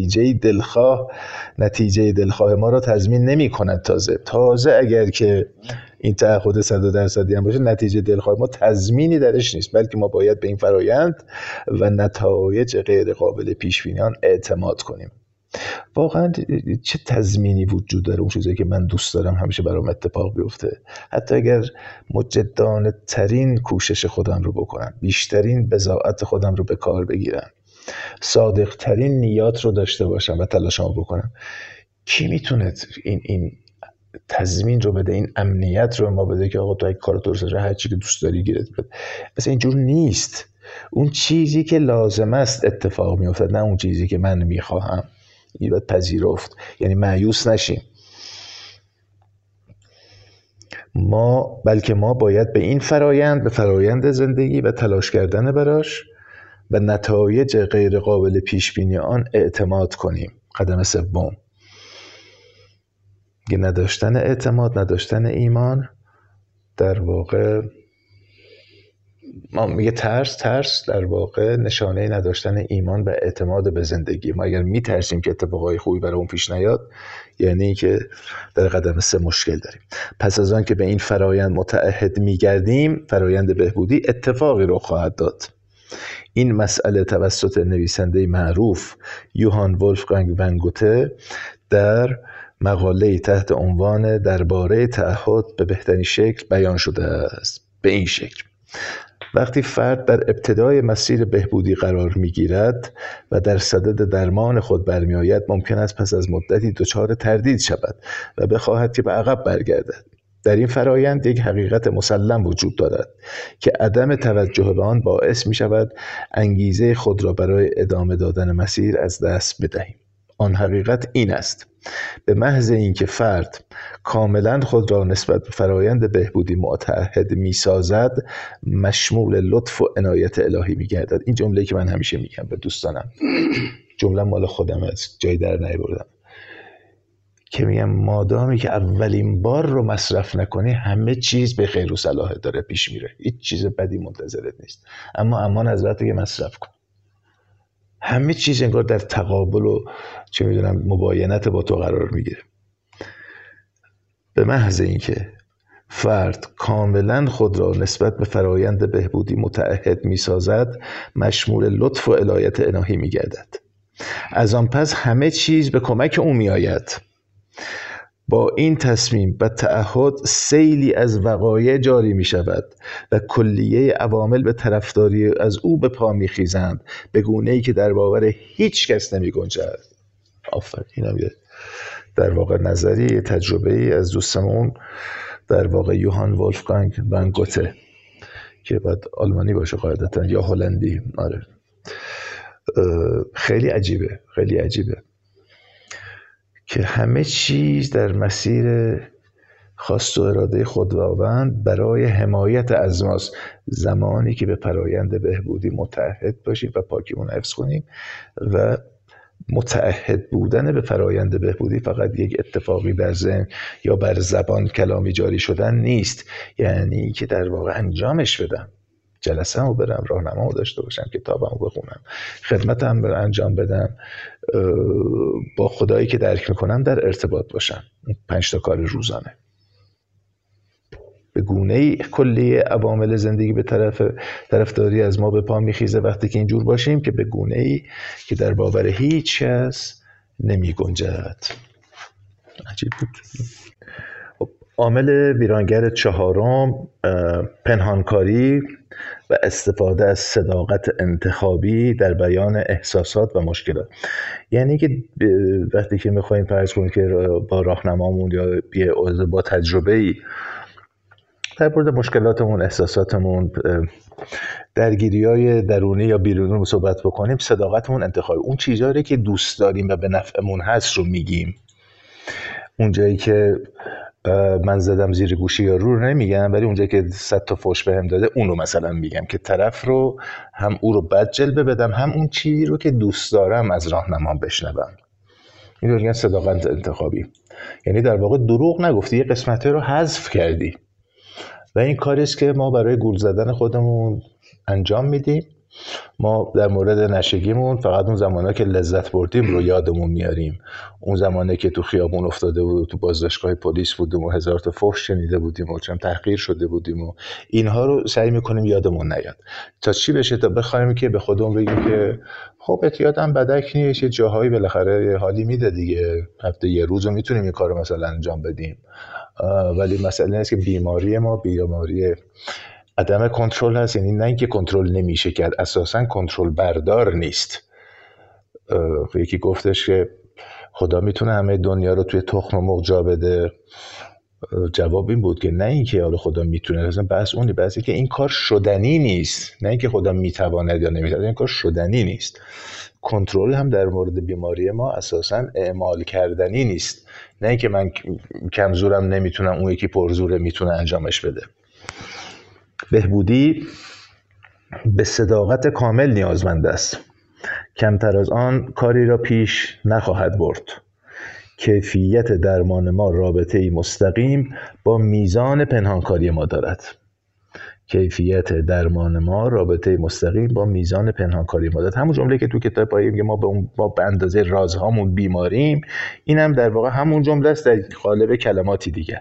B: نتیجه دلخواه ما را تضمین نمی کند. تازه اگر که این تعهد 100% هم باشه، نتیجه دلخواه ما تضمینی درش نیست، بلکه ما باید به این فرایند و نتایج غیر قابل پیش بینی آن اعتماد کنیم. واقعا چه تضمینی وجود داره؟ اون چیزی که من دوست دارم همیشه برام اتفاق بیفته، حتی اگر مجدانه ترین کوشش خودم رو بکنم، بیشترین بضاعت خودم رو به کار بگیرم، صادق ترین نیات رو داشته باشم و تلاشمو بکنم، کی میتونه این تضمین رو بده، این امنیت رو ما بده که آقا تو اگه کار درست هر چی که دوست داری گیرت بده؟ مثلا اینجور نیست. اون چیزی که لازم است اتفاق میفته، نه اون چیزی که من میخواهم. این باید پذیرفت، یعنی مایوس نشیم. بلکه ما باید به این فرایند، به فرایند زندگی و تلاش کردن براش و نتایج غیر قابل پیش بینی آن اعتماد کنیم. قدم سوم، نداشتن اعتماد، نداشتن ایمان، در واقع ما میگه ترس در واقع نشانه نداشتن ایمان و اعتماد به زندگی. ما اگر میترسیم که اتفاقای خوبی برای اون پیش نیاد، یعنی که در قدم 3 مشکل داریم. پس از آن که به این فرایند متعهد میگردیم، فرایند بهبودی اتفاقی رو خواهد داد. این مسئله توسط نویسنده معروف یوهان ولفگانگ ون گوته در مقاله تحت عنوان درباره تعهد به بهترین شکل بیان شده است. به این شکل: وقتی فرد در ابتدای مسیر بهبودی قرار می‌گیرد و در صدد درمان خود برمی‌آید، ممکن است پس از مدتی دچار تردید شود و بخواهد که به عقب برگردد. در این فرایند یک حقیقت مسلم وجود دارد که عدم توجه به آن باعث می‌شود انگیزه خود را برای ادامه دادن مسیر از دست بدهیم. آن حقیقت این است: به محض اینکه فرد کاملا خود را نسبت به فرایند بهبودی متعهد می‌سازد، مشمول لطف و عنایت الهی می‌گردد. این جمله‌ای که من همیشه میگم به دوستانم، جمله مال خودم است، جای در نیاوردم، که میگم مادامی که اولین بار رو مصرف نکنی، همه چیز به خیر و صلاح داره پیش میره، هیچ چیز بدی منتظرت نیست. اما امان از وقتی که مصرف کن، همه چیز انگار در تقابل و چه میدونم مباینت با تو قرار میگیره. به محض اینکه فرد کاملا خود را نسبت به فرایند بهبودی متعهد میسازد، مشمول لطف و عنایت الهی میگردد. از آن پس همه چیز به کمک او میآید. با این تصمیم و تعهد سیلی از وقایع جاری می شود و کلیه عوامل به طرفداری از او به پا می خیزند، به گونه‌ای که در باور هیچ کس نمی گنجد. آفرین. اینم در واقع نظری تجربه‌ای از دوستمون، در واقع یوهان ولفگانگ ون گوته، که باید آلمانی باشه قاعدتا یا هلندی. آره، خیلی عجیبه، خیلی عجیبه که همه چیز در مسیر خواست و اراده خداوند برای حمایت از ماست، زمانی که به فرایند بهبودی متعهد باشیم و پاکیمون حفظ کنیم. و متعهد بودن به فرایند بهبودی فقط یک اتفاقی در ذهن یا بر زبان کلامی جاری شدن نیست، یعنی که در واقع انجامش بدم، جلسه‌مو برم، راهنمامو داشته باشم، کتابمو بخونم، خدمتم رو انجام بدم، با خدایی که درک میکنم در ارتباط باشم. 5 تا کار روزانه. به گونه‌ای کلیه عوامل زندگی به طرفداری از ما به پا میخیزه وقتی که اینجور باشیم، که به گونه‌ای که در باور هیچ کس نمی گنجد. عجیب بود. عامل ویرانگر چهارم پنهانکاری و استفاده از صداقت انتخابی در بیان احساسات و مشکلات. یعنی که وقتی که میخوایم فرض کنیم که با راهنمامون یا با تجربه‌ای در مورد مشکلاتمون، احساساتمون، درگیری‌های درونی یا بیرونی صحبت بکنیم، صداقتمون انتخابی، اون چیزایی که دوست داریم و به نفعمون هست رو میگیم. اون جایی که من زدم زیر گوشی یا رو نمیگم، ولی اونجایی که 100 تا فحش بهم داده اون رو مثلا میگم که طرف رو هم او رو بد جلوه بدم، هم اون چیزی رو که دوست دارم از راهنمام بشنوم. این رو میگن صداقت انتخابی. یعنی در واقع دروغ نگفتی، یه قسمتی رو حذف کردی و این کاری است که ما برای گول زدن خودمون انجام میدیم. ما در مورد نشگیمون فقط اون زمانه که لذت بردیم رو یادمون میاریم، اون زمانه که تو خیابون افتاده بود و تو بازداشتگاه پلیس بودیم و هزار تا فحش شنیده بودیم و چند تحقیر شده بودیم و اینها رو سعی میکنیم یادمون نیاد. تا چی بشه؟ تا بخوایم که به خودمون بگیم که خب اعتیادم بدک نیست، یه جاهایی بالاخره یه حالی میده دیگه، هفته یه روز رو میتونیم این کارو مثلا انجام بدیم. ولی مسئله اینه که بیماری ما بیماری عدم کنترل هست. یعنی نه اینکه کنترل نمیشه کرد، اساساً کنترل بردار نیست. یکی گفتش که خدا میتونه همه دنیا رو توی تخم مرغ جا بده. جواب این بود که نه اینکه حالا خدا میتونه، اصلا بحث اونی، بحثی که این کار شدنی نیست، نه اینکه خدا میتواند یا نمیتواند، این کار شدنی نیست. کنترل هم در مورد بیماری ما اساساً اعمال کردنی نیست، نه اینکه من کمزورم نمیتونم، اون یکی پرزوره میتونه انجامش بده. بهبودی به صداقت کامل نیازمند است. کمتر از آن کاری را پیش نخواهد برد. کیفیت درمان ما رابطه‌ای مستقیم با میزان پنهانکاری ما دارد. کیفیت درمان ما رابطه‌ای مستقیم با میزان پنهانکاری ما دارد. همون جمله که تو کتاب پایی میگه ما به اندازه رازهامون بیماریم، این هم در واقع همون جمله است در قالب کلماتی دیگر.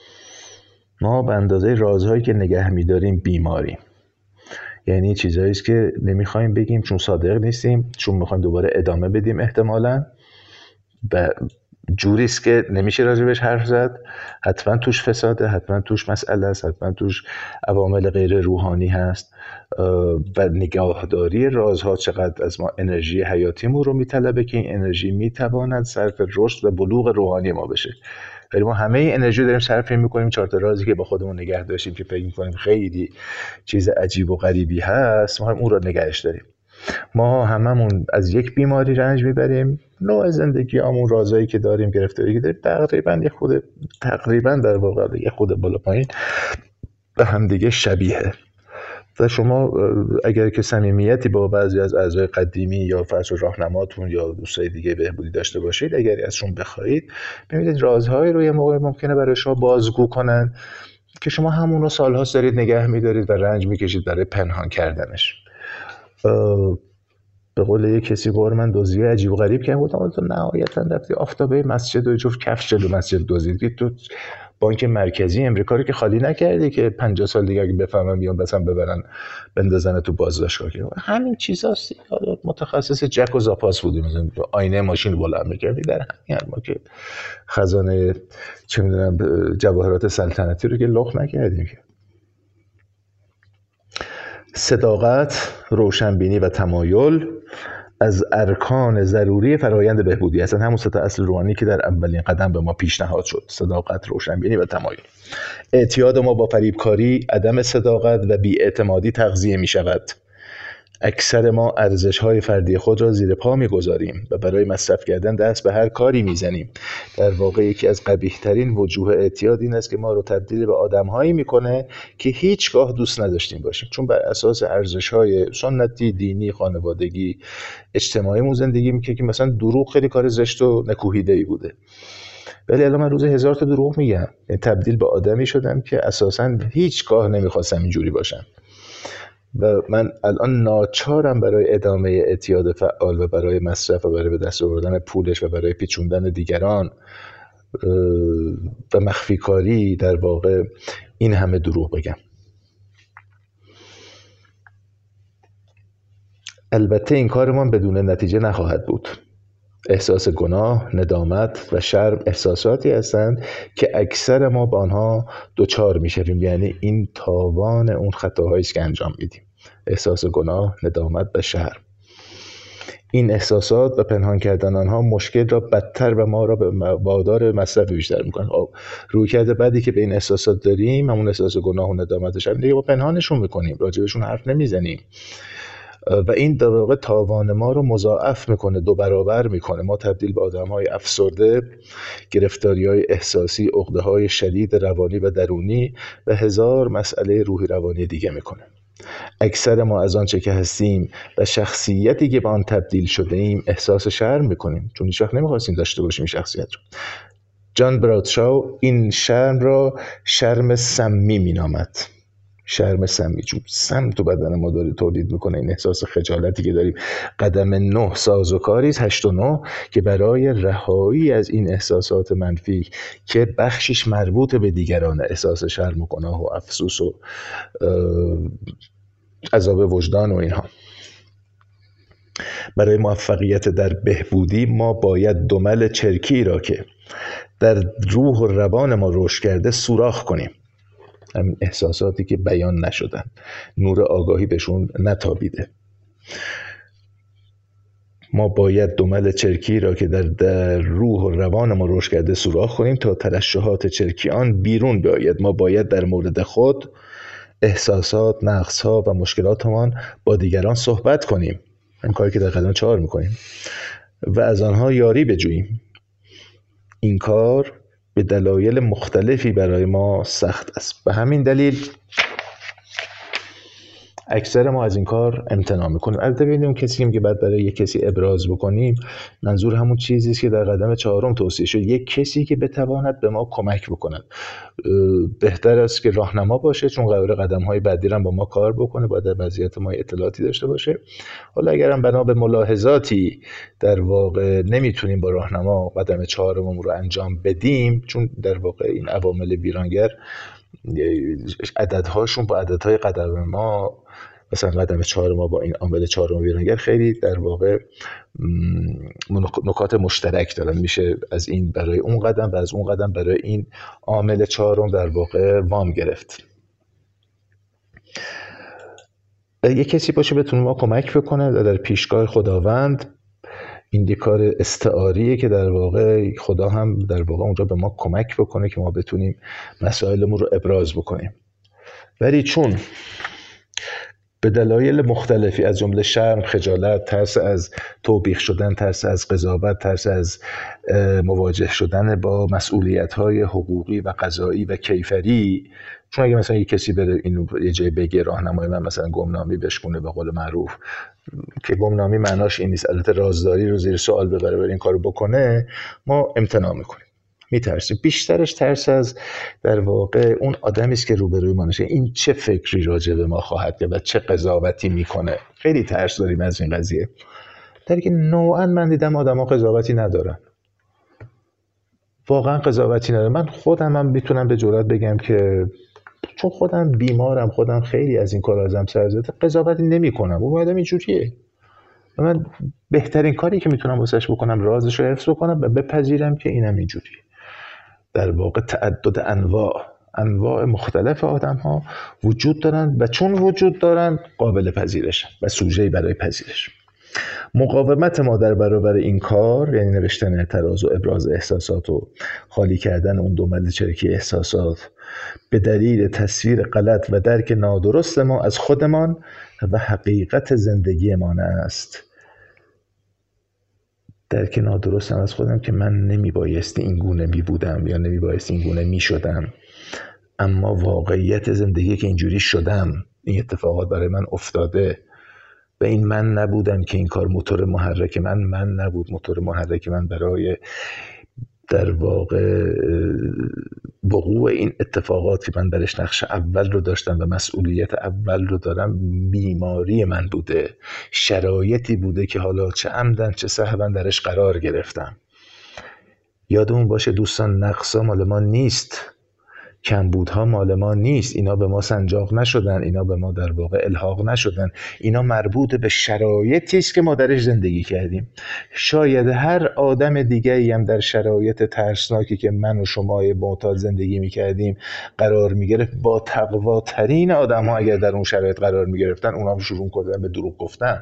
B: ما به اندازه رازهایی که نگه می‌داریم بیماریم. یعنی چیزایی است که نمیخوایم بگیم چون صادق نیستیم، چون میخوایم دوباره ادامه بدیم احتمالاً، و جوری است که نمیشه راجبش حرف زد. حتما توش فساده، حتما توش مسئله است، حتما توش عوامل غیر روحانی هست و نگاهداری رازها چقدر از ما انرژی حیاتیمون رو میطلبه که این انرژی میتواند صرف رشد و بلوغ روحانی ما بشه. ولی ما همه انرژی داریم صرف میکنیم 4 تا رازی که با خودمون نگه داشتیم که فکر میکنیم خیلی چیز عجیب و غریبی هست، ما هم اون رو نگهش داریم. ما هممون از یک بیماری رنج میبریم. نوع زندگیامون، رازایی که داریم، گرفتاری که داریم، تقریبا در واقع یه خود بالا پایین به هم دیگه شبیه. و شما اگر که صمیمیتی با بعضی از اعضای قدیمی یا فرض راهنماتون یا دوستای دیگه بهبودی داشته باشید، اگر ازشون بخواید، ببینید رازهایی رو یه موقع ممکنه برای شما بازگو کنن که شما همون رو سال‌هاست دارید نگه می‌دارید و رنج می‌کشید برای پنهان کردنش. به قول یک کسی بار من دزدی عجیب و غریب کردم، گفتم تو نهایتاً رفتی آفتابه مسجد و جفت کفش جلو مسجد دزدیدی، تو بانک مرکزی امریکا رو که خالی نکردی که 50 سال دیگه اگه بفهمن بیان مثلا ببرن بندازن تو بازداشتگاه. که همین چیزاست. متخصص جک و زاپاس بودیم، مثلا آینه ماشین بلند می‌کردی در همین ما که خزانه چه می‌دونم جواهرات سلطنتی رو که لخ نکردیم. صداقت، روشنبینی و تمایل از ارکان ضروری فرایند بهبودی هستند. همون سه تا اصل روحانی که در اولین قدم به ما پیشنهاد شد: صداقت، روشنبینی و تمایل. اعتیاد ما با فریبکاری، عدم صداقت و بی‌اعتمادی تغذیه می شود. اکثر ما ارزش‌های فردی خود را زیر پا می‌گذاریم و برای مصرف کردن دست به هر کاری می‌زنیم. در واقع یکی از قبیح‌ترین وجوه اعتیاد این است که ما رو تبدیل به آدم‌هایی می‌کنه که هیچگاه دوست نداشتیم باشیم، چون بر اساس ارزش‌های سنتی، دینی، خانوادگی، اجتماعیمون زندگی می‌کنیم که مثلا دروغ خیلی کار زشت و نکوهیده‌ای بوده. ولی الان من روز 1000 تا دروغ میگم. یعنی تبدیل به آدمی شدم که اساساً هیچگاه نمی‌خواستم اینجوری باشم. و من الان ناچارم برای ادامه اعتیاد فعال و برای مصرف و برای به دست آوردن پولش و برای پیچوندن دیگران و مخفی کاری در واقع این همه دروغ بگم. البته این کارمان بدون نتیجه نخواهد بود. احساس گناه، ندامت و شرم احساساتی هستند که اکثر ما با آنها دچار میشویم، یعنی این تاوان اون خطاهایی است که انجام میدیم. احساس گناه، ندامت و شرم. این احساسات و پنهان کردن آنها مشکل را بدتر و ما را به وادار مصرف بیشتر میکنه. رویکرد بدی که به این احساسات داریم، همون احساس گناه و ندامت و شرم، دیگه با پنهانشون میکنیم، راجبشون حرف نمیزنیم و این در واقع تاوان ما رو مضاعف میکنه، 2 برابر میکنه. ما تبدیل به آدم‌های افسرده، گرفتاری‌های احساسی، عقده‌های شدید روانی و درونی و هزار مسئله روحی روانی دیگه میکنه. اکثر ما از آنچه که هستیم و شخصیتی که به آن تبدیل شده ایم احساس شرم میکنیم، چون هیچ وقت نمیخواستیم داشته باشیم این شخصیت رو. جان برادشاو این شرم را شرم سمی مینامد. شرم سمی، چون سم تو بدن ما داره تولید میکنه این احساس خجالتی که داریم. قدم 9 سازوکاری است، 8 و 9، که برای رهایی از این احساسات منفی که بخشش مربوط به دیگران، احساس شرم و گناه و افسوس و عذاب وجدان و اینها، برای موفقیت در بهبودی ما باید دمل چرکی را که در روح و روان ما رشد کرده سوراخ کنیم. همین احساساتی که بیان نشدن، نور آگاهی بهشون نتابیده. ما باید دمل چرکی را که در روح و روان ما رشد کرده سوراخ کنیم تا ترشحات چرکی آن بیرون بیاید. ما باید در مورد خود، احساسات، نقص‌ها و مشکلاتمان با دیگران صحبت کنیم، این کاری که در قدم 4 میکنیم، و از آنها یاری بجوییم. این کار به دلایل مختلفی برای ما سخت است. به همین دلیل اکثر ما از این کار امتناع میکنیم. البته ببینیم کسی که بعد برای یک کسی ابراز بکنیم، منظور همون چیزی است که در قدم 4 توصیه شد، یک کسی که بتواند به ما کمک بکند. بهتر است که راهنما باشه، چون قرار قدم‌های بعدی هم با ما کار بکنه، باید در وضعیت ما اطلاعاتی داشته باشه. حالا اگرم بنا به ملاحظاتی در واقع نمیتونیم با راهنما قدم 4 رو انجام بدیم، چون در واقع این عوامل ویرانگر عددهاشون با عددهای قدم ما، مثلا قدم 4 ما با این عامل 4 ویرانگر خیلی در واقع نکات مشترک دارن. میشه از این برای اون قدم و از اون قدم برای این عامل 4 در واقع وام گرفت. یک کسی باشه بتونه ما کمک بکنه در پیشگاه خداوند. این کار استعاریه که در واقع خدا هم در واقع اونجا به ما کمک بکنه که ما بتونیم مسائلمون رو ابراز بکنیم. ولی چون به دلایل مختلفی از جمله شرم، خجالت، ترس از توبیخ شدن، ترس از قضاوت، ترس از مواجه شدن با مسئولیت‌های حقوقی و قضایی و کیفری، چون اگه مثلا یک کسی بره اینو یه جای بگه راهنمای من مثلا گمنامی بشکونه به قول معروف، که گمنامی معناش این نیست، البته رازداری رو زیر سوال ببره برای این کارو بکنه، ما امتناع میکنیم، میترسیم. بیشترش ترس از در واقع اون آدمی است که روبروی ما نشه، این چه فکری راجع به ما خواهد کرد و چه قضاوتی میکنه. خیلی ترس داریم از این قضیه، در که نوعا من دیدم آدما قضاوتی ندارن، واقعا قضاوتی ندارن. من خودم هم میتونم به جرئت بگم که چون خودم بیمارم، خودم خیلی از این کار ازم سر زده، قضاوتی نمیکنم. اون آدم اینجوریه، من بهترین کاری که میتونم واسش بکنم رازش رو حفظ بکنم و بپذیرم که اینم اینجوریه. در واقع تعدد انواع مختلف آدم ها وجود دارن و چون وجود دارن قابل پذیرشن و سوژه‌ای برای پذیرش. مقاومت ما در برابر این کار، یعنی نوشتن تراز و ابراز احساسات و خالی کردن اون دمل چرکی احساسات، به دلیل تصویر غلط و درک نادرست ما از خودمان و حقیقت زندگیمان است. درک نادرست از خودم که من نمیبایستی این گونه می بودم یا نمیبایستی این گونه می شدم، اما واقعیت زندگی که اینجوری شدم، این اتفاقات برای من افتاده و این من نبودم که این کار موتور محرک من نبود. موتور محرک من برای در واقع وقوع این اتفاقات که من درش نقش اول رو داشتم و مسئولیت اول رو دارم، بیماری من بوده، شرایطی بوده که حالا چه عمدن چه سهوا درش قرار گرفتم. یادمون باشه دوستان، نقصا مال ما نیست، کمبودها مال ما نیست، اینا به ما سنجاق نشدن، اینا به ما در واقع الحاق نشدن، اینا مربوط به شرایطی است که ما درش زندگی کردیم. شاید هر آدم دیگه‌ای هم در شرایط ترسناکی که من و شما معتاد زندگی می‌کردیم قرار می‌گرفت، با تقواترین آدم‌ها اگر در اون شرایط قرار می‌گرفتن، اونا هم شروع کردن به دروغ گفتن.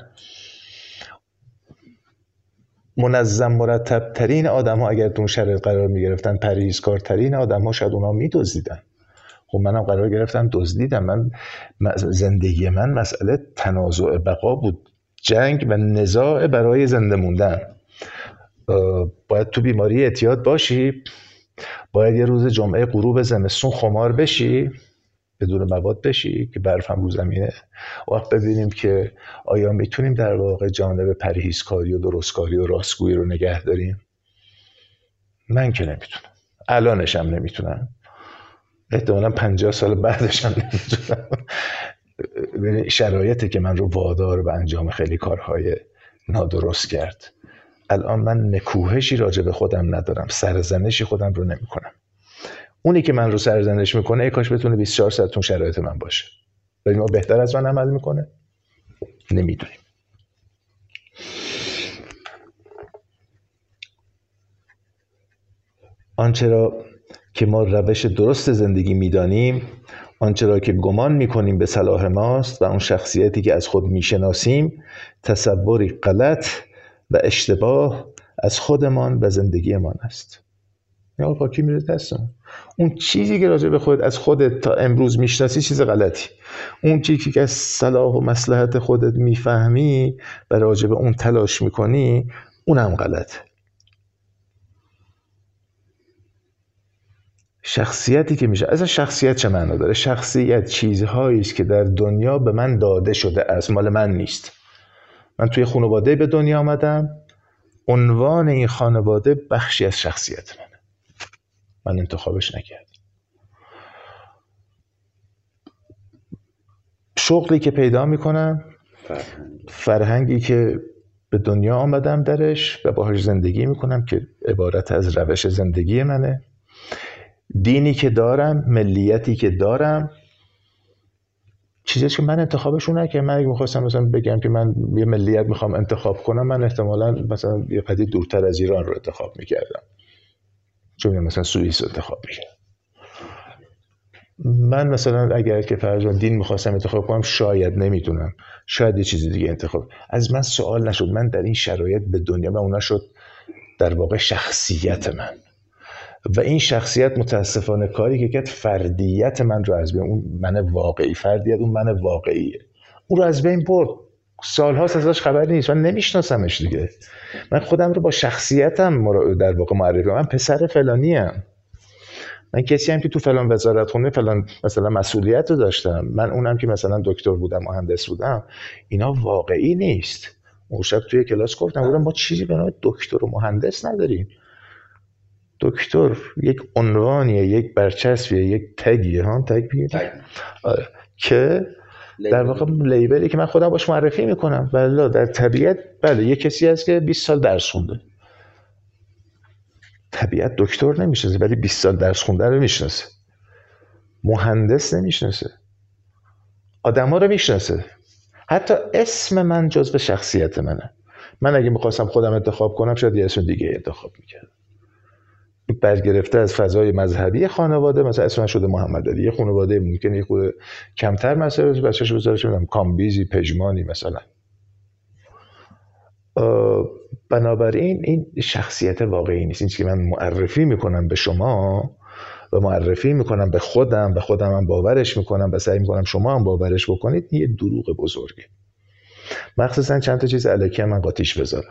B: منظم مرتب ترین آدم ها اگر تو اون شرایط قرار می گرفتن، پرهیزکارترین آدم ها شاید اونا می دزدیدن. خب منم قرار گرفتم دزدیدم. من زندگی من مسئله تنازع بقا بود، جنگ و نزاع برای زنده موندن. باید تو بیماری اعتیاد باشی، باید یه روز جمعه غروب زمستون خمار بشی، بدون مواد بشی که برف هم رو زمینه. وقت ببینیم که آیا میتونیم در واقع جانب پرهیزکاری و درستکاری و راستگویی رو نگه داریم؟ من که نمیتونم، الانش هم نمیتونم، احتمالا 50 سال بعدش هم نمیتونم. شرایطی که من رو وادار به انجام خیلی کارهای نادرست کرد. الان من نکوهشی راجع به خودم ندارم، سرزنشی خودم رو نمیکنم. اونی که من رو سرزنش میکنه ای کاش بتونه 24 ساعت اون شرایط من باشه. ولی ما بهتر از من عمل میکنه؟ نمیدونیم. آنچه را که ما روش درست زندگی میدانیم، آنچه را که گمان میکنیم به صلاح ماست و اون شخصیتی که از خود میشناسیم، تصوری غلط و اشتباه از خودمان و زندگیمان است. یا پاکی میره دستم. اون چیزی که راجع به خودت از خودت تا امروز میشناسی چیز غلطی. اون چیزی که از صلاح و مصلحت خودت میفهمی و راجع به اون تلاش میکنی، اونم غلطه. شخصیتی که میشه، اصلا شخصیت چه معنا داره؟ شخصیت چیزهایی است که در دنیا به من داده شده است، مال من نیست. من توی خانواده به دنیا آمدم، عنوان این خانواده بخشی از شخصیت منه، من انتخابش نکردم. شغلی که پیدا میکنم، فرهنگی که به دنیا آمدم درش و باهاش زندگی میکنم که عبارت از روش زندگی منه، دینی که دارم، ملیتی که دارم، چیزی که من انتخابشون نکردم. من اگه میخواستم مثلا بگم که من یه ملیت میخوام انتخاب کنم، من احتمالاً مثلا یه قدری دورتر از ایران رو انتخاب میکردم، چون مثلا سوئیس انتخاب میکردم. من مثلا اگر که فرضاً دین میخواستم انتخاب کنم، شاید نمیتونم، شاید یه چیزی دیگه انتخاب. از من سوال نشد، من در این شرایط به دنیا و اونا شد در واقع شخصیت من. و این شخصیت متاسفانه کاری که کرد فردیت من رو از بین، اون من واقعی، فردیت اون من واقعیه، اون رو از بین برد. سالهاست ازش خبری نیست، من نمیشناسمش دیگه. من خودم رو با شخصیتم در واقع معرفی، من پسر فلانیم، من کسی هم که تو فلان وزارتخونه فلان مثلا مسئولیت رو داشتم، من اونم که مثلا دکتر بودم، مهندس بودم. اینا واقعی نیست. اون شب توی کلاس گفتم ما چیزی به نام دکتر و مهندس نداریم. دکتر یک عنوانیه، یک برچسبیه، یک تگیه، تگ که در واقع لیبلی که من خودم باش معرفی میکنم. بله در طبیعت بله یه کسی هست که 20 سال درس خونده، طبیعت دکتر نمیشناسه ولی 20 سال درس خونده رو میشناسه. مهندس نمیشناسه، آدما رو میشناسه. حتی اسم من جزو شخصیت منه. من اگه میخواستم خودم انتخاب کنم، شاید یه اسم دیگه انتخاب میکردم، برگرفته از فضای مذهبی خانواده. مثلا اسم من شده محمد علی، یه خانواده ممکنه یه خود کمتر مثلا بچه‌ش بذاره چه می‌دونم کامبیزی، پژمانی مثلا. بنابراین این شخصیت واقعی نیست. این چیزی که من معرفی میکنم به شما و معرفی میکنم به خودم و خودم هم باورش میکنم و سعی میکنم شما هم باورش بکنید، این یه دروغ بزرگه. مخصوصا چند تا چیز الکی من قاطیش بذارم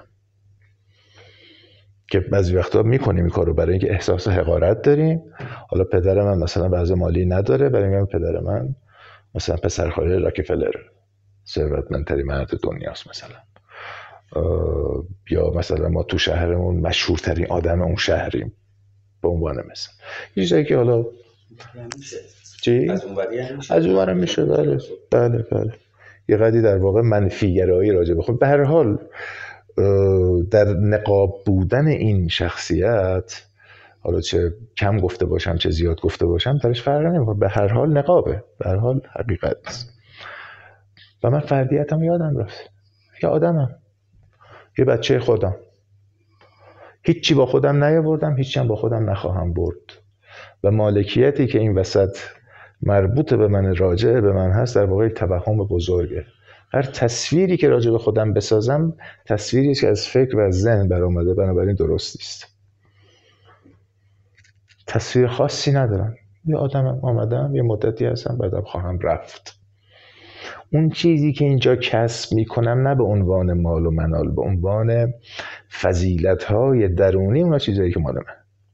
B: که بعضی وقتا میکنیم این کارو برای اینکه احساس حقارت داریم. حالا پدر من مثلا وضع مالی نداره، برای اینکه پدر من مثلا پسرخاله راکفلر، ثروتمندترین مرد دنیاست مثلا، یا مثلا ما تو شهرمون مشهورترین آدم اون شهریم به عنوان مثلا. یه چیزایی که حالا چی؟ از اون ورم میشه. بله یه قدری در واقع منفی گرایی راجع به خود. به هر حال در نقاب بودن این شخصیت حالا چه کم گفته باشم چه زیاد گفته باشم درش فرق نمیکنه، به هر حال نقابه، به هر حال حقیقت است. و من فردیتم یادم رفت، یه آدمم، یه بچه خودم، هیچی با خودم نیاوردم، هیچی هم با خودم نخواهم برد و مالکیتی که این وسط مربوط به من، راجع به من هست، در واقع یک توهم بزرگه. هر تصویری که راجع به خودم بسازم تصویری که از فکر و از ذهن برآمده، بنابراین درست نیست. تصویر خاصی ندارم، یه آدمم، آمدم یه مدتی هستم، بعدم خواهم رفت. اون چیزی که اینجا کسب میکنم نه به عنوان مال و منال، به عنوان فضیلت‌های درونی، اونا چیزایی که مال من،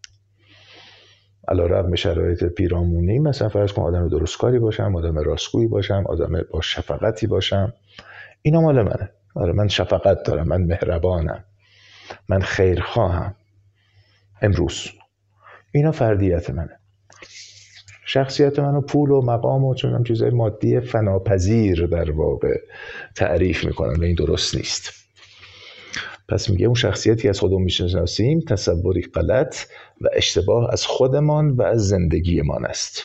B: علی‌رغم شرایط پیرامونی، مثلا فرض کن آدم درستکاری باشم، آدم راستگویی باشم، آدم با شفقتی باشم، اینا مال منه. آره، من شفقت دارم، من مهربانم، من خیرخواهم. امروز اینا فردیت منه. شخصیت منو پول و مقام و چون چیزای مادی فناپذیر در واقع تعریف میکنن و این درست نیست. پس میگه اون شخصیتی از خودمون میشناسیم تصوری غلط و اشتباه از خودمان و از زندگیمان است.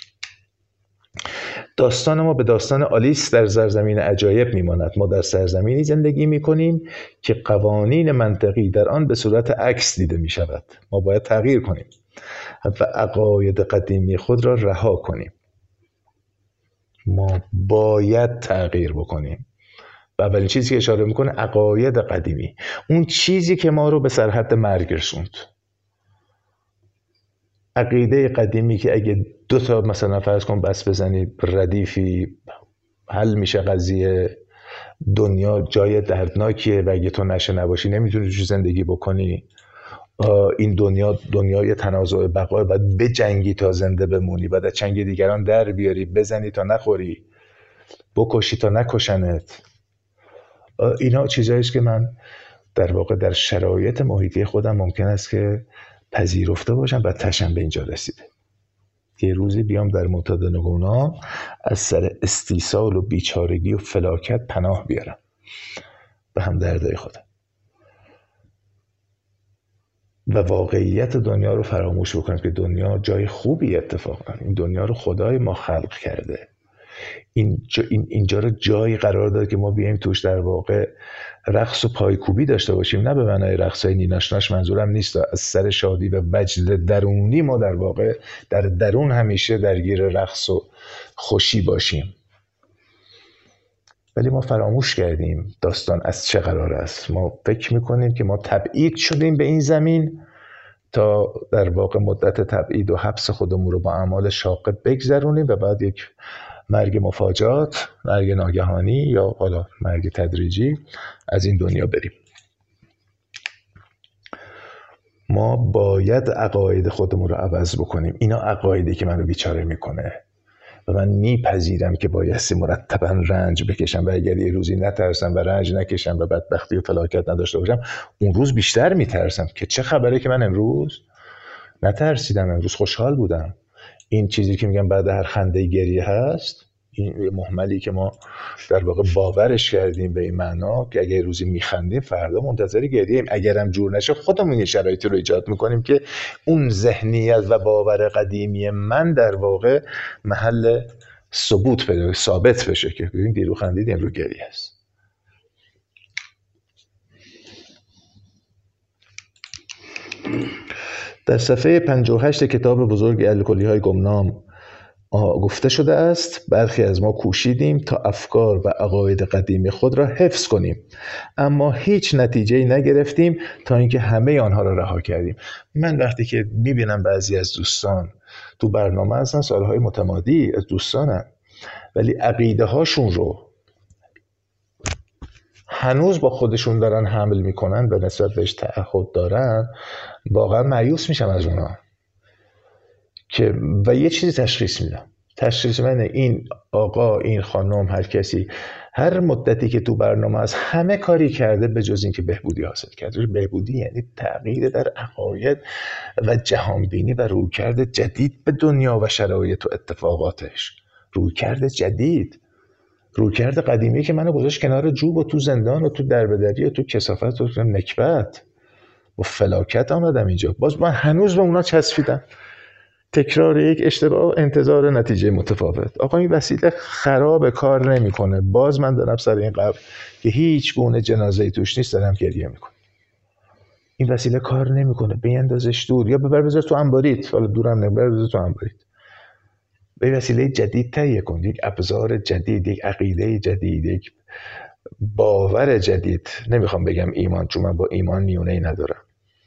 B: داستان ما به داستان آلیس در سرزمین عجایب میماند. ما در سرزمینی زندگی میکنیم که قوانین منطقی در آن به صورت عکس دیده میشود. ما باید تغییر کنیم و عقاید قدیمی خود را رها کنیم. ما باید تغییر بکنیم و اولین چیزی که اشاره میکنه عقاید قدیمی، اون چیزی که ما رو به سرحد مرگ رسوند. عقیده قدیمی که اگه 2 تا مثلا فرض کن بس بزنی ردیفی حل میشه قضیه، دنیا جای دردناکیه و اگه تو نشه نباشی نمیتونی توش زندگی بکنی، این دنیای تنازع بقا، باید بجنگی تا زنده بمونی، بعد از چنگ دیگران در بیاری، بزنی تا نخوری، بکشی تا نکشنت. اینا چیزاییست که من در واقع در شرایط محیطی خودم ممکن است که پذیرفته باشم و تشم به اینجا رسیده. یه روزی بیام در معتاد نگونا از سر استیصال و بیچارگی و فلاکت پناه بیارم به همدردی خودم و واقعیت دنیا رو فراموش بکنم که دنیا جای خوبی اتفاقا، این دنیا رو خدای ما خلق کرده، اینجا رو جایی قرار داده که ما بیایم توش در واقع رقص و پایکوبی داشته باشیم. نه به معنای رقصای نیناشناش، منظورم نیست، از سر شادی و وجد درونی ما در واقع در درون همیشه درگیر رقص و خوشی باشیم. ولی ما فراموش کردیم داستان از چه قرار است. ما فکر میکنیم که ما تبعید شدیم به این زمین تا در واقع مدت تبعید و حبس خودمون رو با اعمال شاقه بگذرونیم و بعد یک مرگ مفاجات، مرگ ناگهانی یا حالا مرگ تدریجی از این دنیا بریم. ما باید عقاید خودمون رو عوض بکنیم. اینا عقایدی که منو بیچاره میکنه و من میپذیرم که بایستی مرتبا رنج بکشم و اگر یه روزی نترسم و رنج نکشم و بدبختی و فلاکت نداشته باشم، اون روز بیشتر میترسم که چه خبره که من امروز نترسیدم، امروز خوشحال بودم. این چیزی که میگم بعد هر خنده گریه هست، این محملی که ما در واقع باورش کردیم به این معنا که اگه روزی میخندیم فردا منتظر گریه‌ایم. اگرم جور نشه خودمون یه شرایطی رو ایجاد میکنیم که اون ذهنیت و باور قدیمی من در واقع محل ثبوت بده، ثابت بشه که ببین دیرو خندید امروز گریه است. در صفحه 58 کتاب بزرگ الکلی‌های گمنام گفته شده است برخی از ما کوشیدیم تا افکار و عقاید قدیمی خود را حفظ کنیم، اما هیچ نتیجه‌ای نگرفتیم تا اینکه همه آنها را رها کردیم. من وقتی که میبینم بعضی از دوستان تو برنامه هستن، سالهای متمادی از دوستانن، ولی عقیده هاشون رو هنوز با خودشون دارن حمل میکنن، به نسبت بهش تعهد دارن، واقعا مایوس میشم از اونا. که و یه چیزی تشخیص من این آقا، این خانم، هر کسی هر مدتی که تو برنامه از همه کاری کرده به جز این که بهبودی حاصل کرده. بهبودی یعنی تغییر در عقاید و جهانبینی و رویکرد جدید به دنیا و شرایط و اتفاقاتش. رویکرد جدید، رویکرد قدیمی که منو گذاشت کنار جوب و تو زندان و تو دربدری و تو کثافت و تو نکبت. با فلاکت آمدم اینجا. باز من هنوز به اونا چسبیدم. تکرار یک اشتباه، انتظار نتیجه متفاوت. آقا این وسیله خراب، کار نمیکنه. باز من دارم سر این قبر که هیچ گونه جنازه‌ای توش نیست دارم گریه میکنم. این وسیله کار نمیکنه، بیندازش دور یا بذار تو انباریت. حالا دورم نمیبر، بذار تو انباریت. به وسیله جدید تهیه کن، یک ابزار جدید، یک عقیده جدید، یک باور جدید. نمیخوام بگم ایمان، چون من با ایمان میونه‌ای ندارم.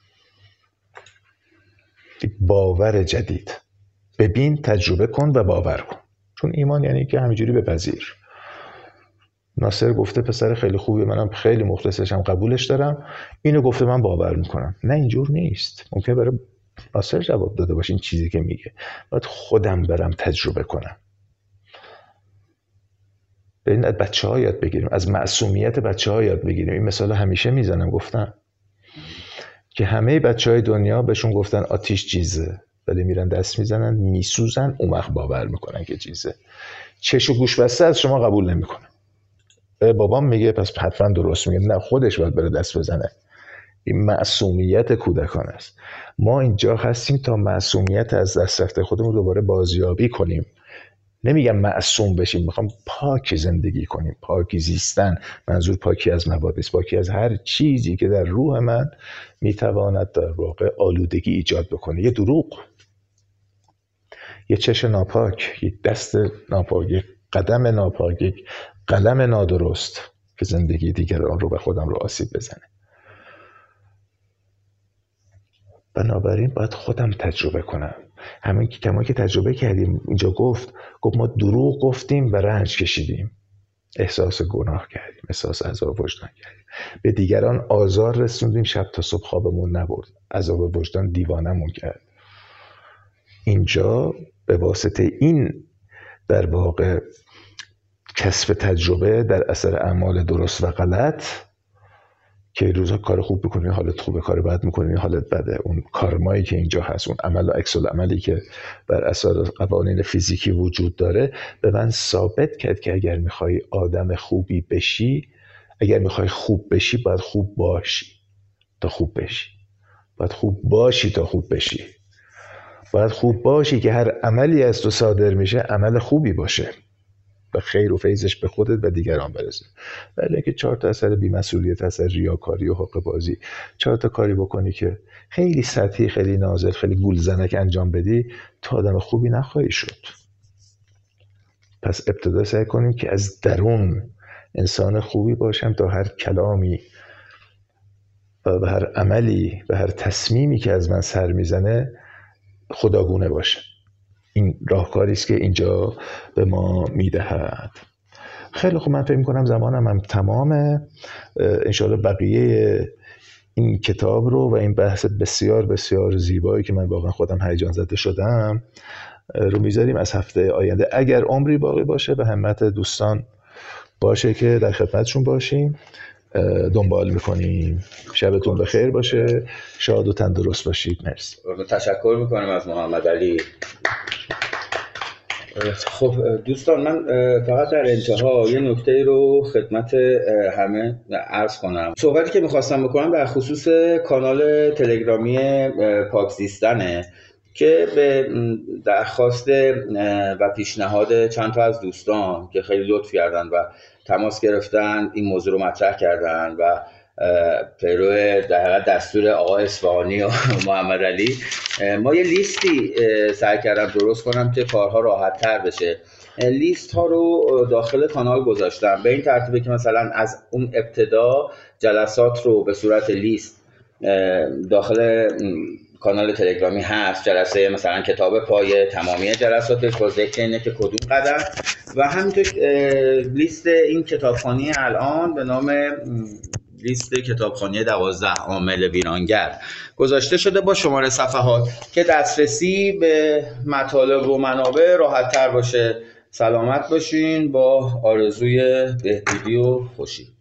B: یک باور جدید. ببین، تجربه کن و باور کن. چون ایمان یعنی که همینجوری بپذیر. ناصر گفته پسر خیلی خوبی، منم خیلی مخلصشم، قبولش دارم. اینو گفته، من باور میکنم. نه، اینجور نیست. ممکنه برای ناصر جواب داده باشه این چیزی که میگه. باید خودم برم تجربه کنم. ببین، از بچه‌ها یاد بگیریم، از معصومیت بچه‌ها یاد بگیریم. این مثال همیشه میزنم، گفتم که همه بچه‌های دنیا بهشون گفتن آتیش چیزه، ولی میرن دست میزنن میسوزن، اون وقت باور میکنن که چیزه. چش و گوش بسته از شما قبول نمیکنه. بابام میگه پس حتما درست میگه. نه، خودش باید بره دست بزنه. این معصومیت کودکانه است. ما اینجا هستیم تا معصومیت از دست رفته خودمون دوباره بازیابی کنیم. نمیگم معصوم بشیم، میخوام پاک زندگی کنیم. پاکی زیستن، منظور پاکی از مواد است، پاکی از هر چیزی که در روح من میتواند در واقع آلودگی ایجاد بکنه. یه دروغ، یه چش ناپاک، یک دست ناپاک، یک قدم ناپاک، یک قلم نادرست که زندگی دیگران رو به خودم رو آسیب بزنه. بنابراین باید خودم تجربه کنم. همین که کما که تجربه کردیم، اینجا گفت ما دروغ گفتیم و رنج کشیدیم، احساس گناه کردیم، احساس عذاب وجدان کردیم، به دیگران آزار رسوندیم، شب تا صبح خوابمون نبرد، عذاب وجدان دیوانمون کرد. اینجا به واسطه این در واقع کسب تجربه در اثر اعمال درست و غلط که روزها کار خوب بکنی حالت خوبه، کار بد میکنی حالت بده، اون کارمایی که اینجا هست، اون عمل و عکس العملی که بر اساس قوانین فیزیکی وجود داره، به من ثابت کرد که اگر میخوای آدم خوبی بشی، اگر میخوای خوب بشی، باید خوب باشی تا خوب بشی. باید خوب باشی تا خوب بشی. باید خوب باشی که هر عملی از تو صادر میشه عمل خوبی باشه و خیر و فیضش به خودت و دیگران برسه. ولی اینکه 4 تا اثر بی‌مسئولیت، اثر ریاکاری و حقه بازی، 4 تا کاری بکنی که خیلی سطحی، خیلی نازل، خیلی گولزنک انجام بدی، تو آدم خوبی نخواهی شد. پس ابتدا سعی کنیم که از درون انسان خوبی باشم تا هر کلامی و هر عملی و هر تصمیمی که از من سر میزنه خداگونه باشه. این راهکاری است که اینجا به ما میدهد. خیلی خوب، من فکر می‌کنم زمانم هم تمامه. انشاءالله بقیه این کتاب رو و این بحث بسیار بسیار زیبایی که من واقعا خودم هیجان زده شدم رو میذاریم از هفته آینده، اگر عمری باقی باشه، به همت دوستان باشه که در خدمتشون باشیم، دنبال میکنیم. شبتون بخیر باشه، شاد و تندرست باشید. مرسی.
A: تشکر میکنم از محمد علی. خب دوستان، من فقط در انتها یه نکته رو خدمت همه عرض کنم. صحبتی که میخواستم بکنم در خصوص کانال تلگرامی پاکزیستنه که به درخواست و پیشنهاد چند تا از دوستان که خیلی لطف کردن و تماس گرفتن این موضوع رو مطرح کردن و پیرو در دستور آقا اصفهانی و محمد علی، ما یه لیستی سعی کردم درست کنم که کارها راحت تر بشه. لیست ها رو داخل کانال گذاشتم به این ترتیبه که مثلا از اون ابتدا جلسات رو به صورت لیست داخل کانال تلگرامی هست. جلسه مثلا کتاب پایه، تمامی جلساتش با ذکر اینه که کدوم قدم، و همینطور لیست این کتابخوانی الان به نام لیست کتابخوانی 12 عامل ویرانگر گذاشته شده با شماره صفحات که دسترسی به مطالب و منابع راحت تر باشه. سلامت باشین، با آرزوی بهبودی و خوشی.